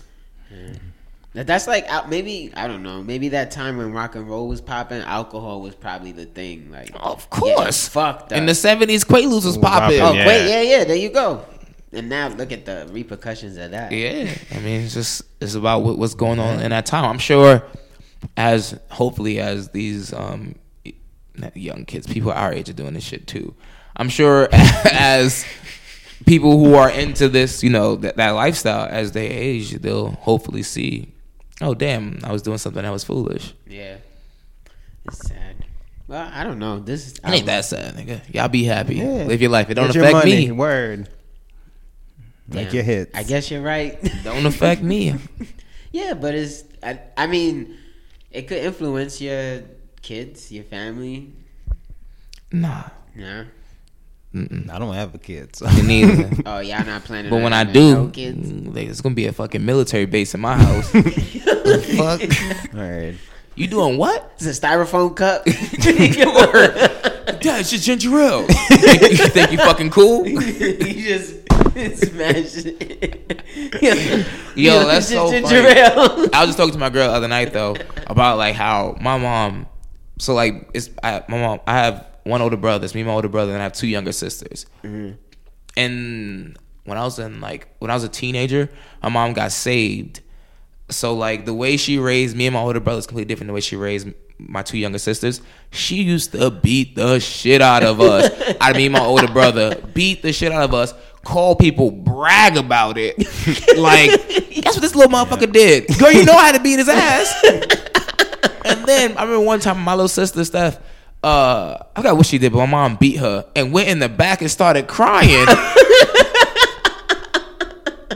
That- That's like uh, maybe I don't know. Maybe that time when rock and roll was popping, alcohol was probably the thing. Like Of getting course. fucked up. In the seventies, Quaaludes was Ooh, popping. oh Yeah. wait, yeah, yeah. There you go. And now look at the repercussions of that. Yeah, I mean, it's just it's about what, what's going on in that time. I'm sure, as hopefully as these um young kids, people our age are doing this shit too. I'm sure as people who are into this, you know, that, that lifestyle, as they age, they'll hopefully see, oh damn, I was doing something that was foolish. Yeah. It's sad. Well, I don't know. This is It ain't that sad, nigga. Y'all be happy, Yeah. live your life. It don't Get your affect money. me. Word. Make Damn. your hits. I guess you're right. Don't affect me. Yeah, but it's. I, I mean, it could influence your kids, your family. Nah, Yeah. I don't have a kid. So. me neither. Oh, y'all not planning. But on when I having do, no kids. mm, like, it's gonna be a fucking military base in my house. Fuck. Word. You doing what? It's a styrofoam cup. Dad, it's just ginger ale. you, think, you think you fucking cool? you just smash it. Yo, that's so ginger funny. ale. I was just talking to my girl the other night though about like how my mom. So like it's I, my mom. I have one older brother. It's me, and my older brother, and I have two younger sisters. Mm-hmm. And when I was in like when I was a teenager, my mom got saved. So like the way she raised me and my older brother is completely different than the way she raised my two younger sisters. She used to beat the shit out of us. I mean, my older brother beat the shit out of us. Call people, brag about it. Like that's what this little motherfucker did. Girl, you know how to beat his ass. And then I remember one time my little sister Steph. Uh, I forgot what she did, but my mom beat her and went in the back and started crying. I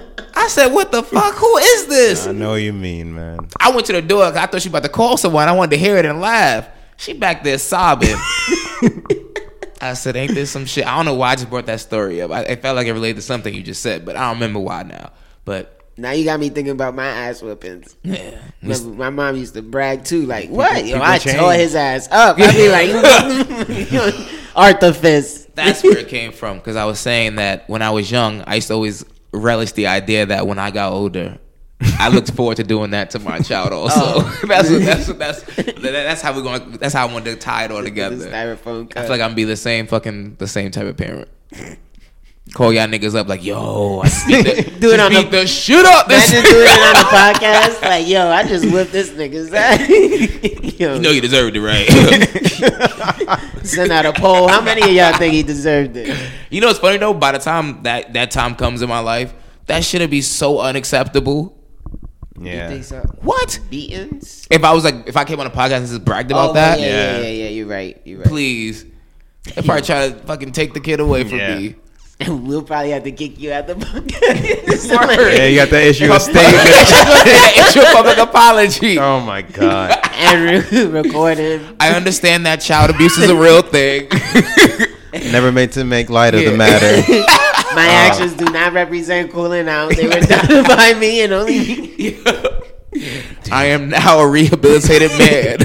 I said, what the fuck? Who is this? I know what you mean, man. I went to the door. I thought she about to call someone. I wanted to hear it and laugh. She back there sobbing. I said, ain't this some shit? I don't know why I just brought that story up. I, it felt like it related to something you just said, but I don't remember why now. But now you got me thinking about my ass whippings. Yeah. Remember, my mom used to brag too, like, what? Yo, people I change. tore his ass up. I'd be like, Arthur Fist. That's where it came from, because I was saying that when I was young, I used to always relish the idea that when I got older, I looked forward to doing that to my child also. Oh. that's, what, that's what, that's that's how we're going. That's how I want to tie it all together. The styrofoam cup. I feel like I'm gonna be the same fucking the same type of parent. Call y'all niggas up like, yo, I beat the, do it on beat the, the shit up. This imagine doing it on the podcast. Like, yo, I just whipped this nigga's ass. Yo. You know you deserved it, right? Send out a poll. How many of y'all think he deserved it? You know what's funny though? By the time that that time comes in my life, that shit'd be so unacceptable. Yeah. You think so? What? Beatings? If I was like, if I came on a podcast and just bragged about oh, that, yeah, yeah, Yeah. yeah, yeah, yeah. You're right. You're right. please. They probably try to fucking take the kid away from Yeah. me. And we'll probably have to kick you out the podcast. Yeah, you got that issue of If state. I- Issue a public apology. Oh my god. And re- record him. I understand that child abuse is a real thing. Never meant to make light of Yeah. the matter. My actions do not represent cooling out. They were done by me and only me. I am now a rehabilitated man.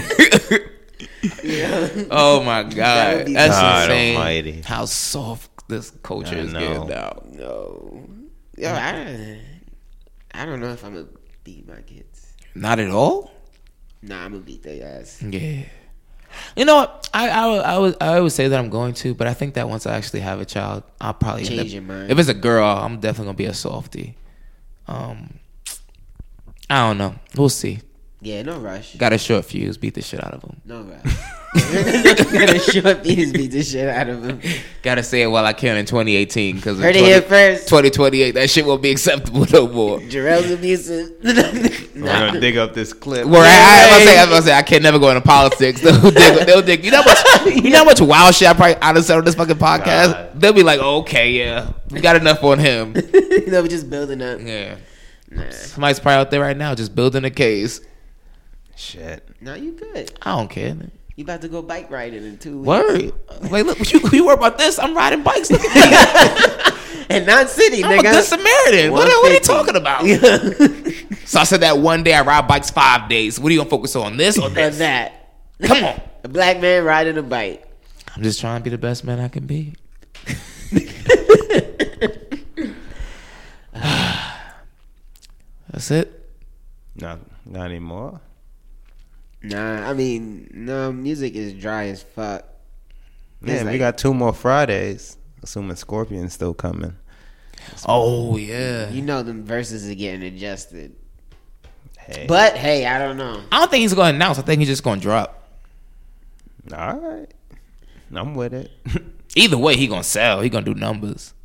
Oh my That god, would be that's God insane! almighty. How soft this culture I is know. getting now. No. Yo, I, I don't know if I'm going to beat my kids. Not at all. Nah, I'm going to beat their ass. Yeah. You know what? I I would- I would I always say that I'm going to, but I think that once I actually have a child, I'll probably end Change up- your mind. If it's a girl, I'm definitely gonna be a softie. Um, I don't know. We'll see. Yeah, no rush. Got a short fuse. Beat the shit out of him. No rush. Got a short fuse, beat the shit out of him. Gotta say it while I can in twenty eighteen because Heard it here first. twenty twenty-eight, that shit won't be acceptable no more. Jarrell's abusive. We're gonna dig up this clip. Where I, I, I, was say, I, was say, I can never go into politics. They'll dig. They'll dig. You know how much? You know how much wild shit I probably I done said on this fucking podcast. God. They'll be like, okay, yeah, we got enough on him. They were just building up. Yeah, Nah. somebody's probably out there right now just building a case. Shit. No, you good. I don't care. You about to go bike riding in two weeks. Word. Like, look, you, you worry about this? I'm riding bikes. Look at me. And not city, I'm nigga. a good Samaritan. What, what are you talking about? about? So I said that one day I ride bikes five days. What are you gonna focus on? This or Or this? that. Come on. A black man riding a bike. I'm just trying to be the best man I can be. That's it. Not not anymore. Nah, I mean, no, music is dry as fuck. Yeah, It's we like- got two more Fridays. Assuming Scorpion's still coming. Oh yeah. You know them verses are getting adjusted. Hey. But hey, I don't know. I don't think he's gonna announce. I think he's just gonna drop. All right. I'm with it. Either way, he gonna sell. He gonna do numbers.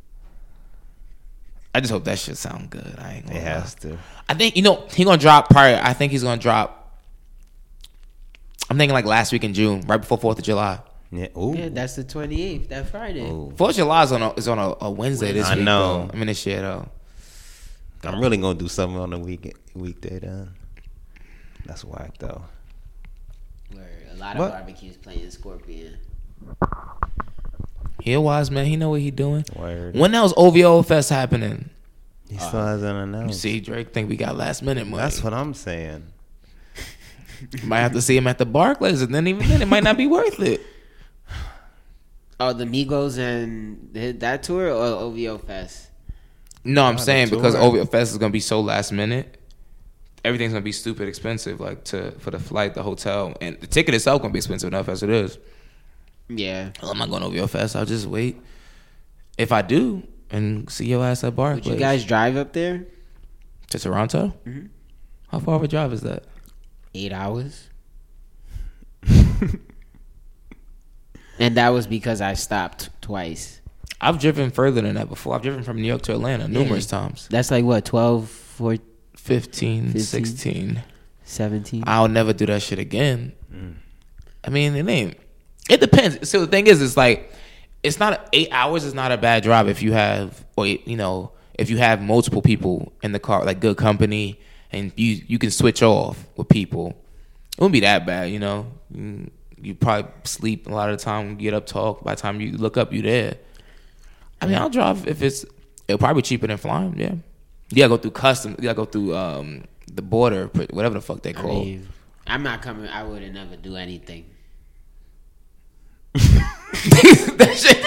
I just hope that shit sound good. I ain't gonna It lie. has to. I think you know he gonna drop probably. I think he's gonna drop. I'm thinking like last week in June, right before Fourth of July. Yeah. Ooh. Yeah, that's the twenty-eighth, that Friday. Ooh. Fourth of July is on a, is on a, a Wednesday this I week. know. Though. I mean this shit though. I'm really gonna do something on the week weekday then. That's whack though. Where a lot What? of barbecues playing Scorpion. He a wise man. He know what he doing. Word. When that was O V O Fest happening? He still hasn't You announced. see, Drake think we got last minute money. That's what I'm saying. Might have to see him at the Barclays, and then even then it might not be worth it. Oh, the Migos and the, that tour or O V O Fest? No, I'm Oh, the saying because tour. O V O Fest is gonna be so last minute. Everything's gonna be stupid expensive, like to for the flight, the hotel, and the ticket itself gonna be expensive enough as it is. Yeah. Well, I'm not going to O V O Fest. I'll just wait. If I do, and see your ass at Barclays. Would you guys drive up there? To Toronto? Mm-hmm. How far of a drive is that? Eight hours. And that was because I stopped twice. I've driven further than that before. I've driven from New York to Atlanta numerous Yeah. times. That's like what, twelve, fourteen, fifteen, fifteen? sixteen. seventeen? I'll never do that shit again. I mean, it ain't. It depends. So the thing is, it's like, it's not eight hours is not a bad drive if you have, or you know, if you have multiple people in the car, like good company, and you you can switch off with people, it wouldn't be that bad, you know. You, you probably sleep a lot of the time, get up, talk. By the time you look up, you there. I mean, I'll drive if it's it'll probably be cheaper than flying. Yeah, you gotta go through custom. You gotta go through um, the border, whatever the fuck they call. I mean, I'm not coming. I wouldn't never do anything. That shit.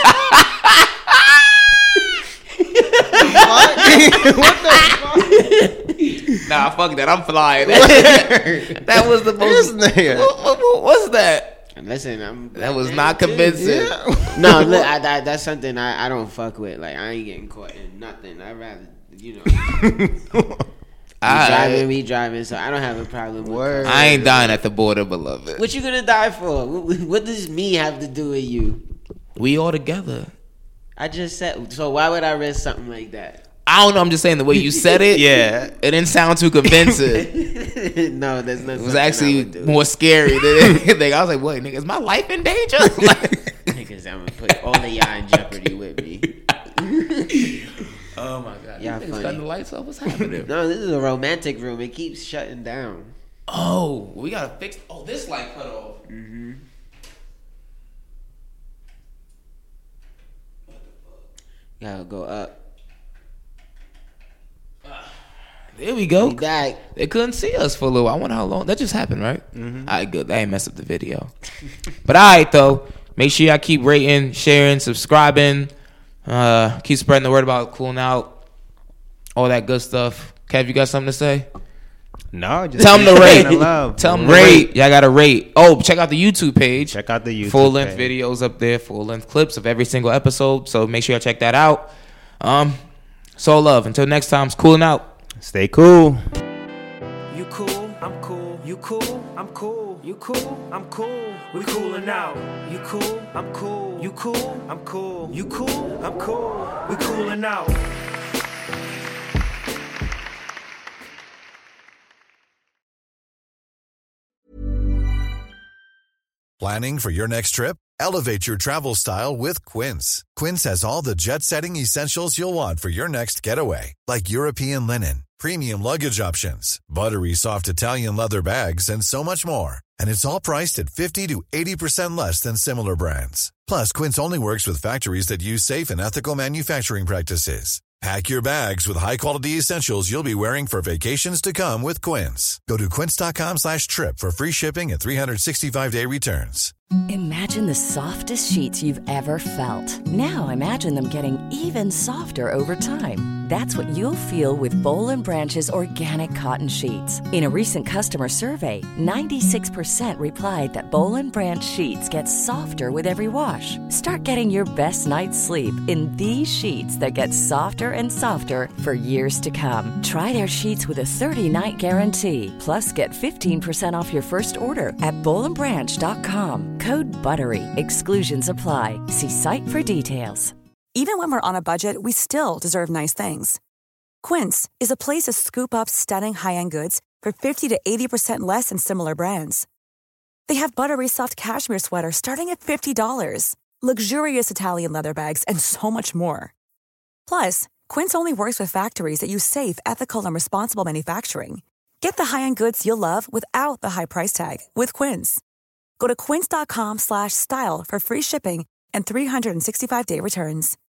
What the fuck? Nah, fuck that. I'm flying. That was the most. What, what, what was that? Listen, I'm. That was not convincing. Yeah. No, look, I, I, that's something I, I don't fuck with. Like, I ain't getting caught in nothing. I'd rather, you know. we I, driving, we driving, so I don't have a problem with Word. I ain't dying at the border, beloved. What you gonna die for? What, what does me have to do with you? We all together. I just said, so why would I risk something like that? I don't know. I'm just saying the way you said it. Yeah, it didn't sound too convincing. No, that's not. It was actually more scary than anything. I was like, "What, nigga? Is my life in danger?" Like, niggas, I'm gonna put all of y'all in jeopardy with me. Oh my god! Y'all Niggas funny. cutting the lights off. What's happening? No, this is a romantic room. It keeps shutting down. Oh, we gotta fix. Oh, this light cut off. Mm-hmm. Gotta go up. There we go. We back. They couldn't see us for a little while. I wonder how long. That just happened, right? Mm-hmm. All right, good. That ain't messed up the video. But all right, though. Make sure y'all keep rating, sharing, subscribing. Uh, keep spreading the word about Cooling Out. All that good stuff. Kev, you got something to say? No, just tell them to rate. Love. Tell them rate. Y'all got to rate. Oh, check out the YouTube page. Check out the YouTube Full length page. videos up there. Full length clips of every single episode. So make sure y'all check that out. Um, Soul love. Until next time, it's Cooling Out. Stay cool. You cool, I'm cool. You cool, I'm cool. You cool, I'm cool. We coolin' out. You cool, I'm cool. You cool, I'm cool. You cool, I'm cool. We coolin' out. Planning for your next trip? Elevate your travel style with Quince. Quince has all the jet-setting essentials you'll want for your next getaway, like European linen, premium luggage options, buttery soft Italian leather bags, and so much more. And it's all priced at fifty to eighty percent less than similar brands. Plus, Quince only works with factories that use safe and ethical manufacturing practices. Pack your bags with high-quality essentials you'll be wearing for vacations to come with Quince. Go to quince.com slash trip for free shipping and three sixty-five day returns. Imagine the softest sheets you've ever felt. Now imagine them getting even softer over time. That's what you'll feel with Boll and Branch's organic cotton sheets. In a recent customer survey, ninety-six percent replied that Boll and Branch sheets get softer with every wash. Start getting your best night's sleep in these sheets that get softer and softer for years to come. Try their sheets with a thirty-night guarantee. Plus, get fifteen percent off your first order at boll and branch dot com. Code BUTTERY. Exclusions apply. See site for details. Even when we're on a budget, we still deserve nice things. Quince is a place to scoop up stunning high-end goods for fifty to eighty percent less than similar brands. They have buttery soft cashmere sweaters starting at fifty dollars, luxurious Italian leather bags, and so much more. Plus, Quince only works with factories that use safe, ethical, and responsible manufacturing. Get the high-end goods you'll love without the high price tag with Quince. Go to quince.com slash style for free shipping and three sixty-five day returns.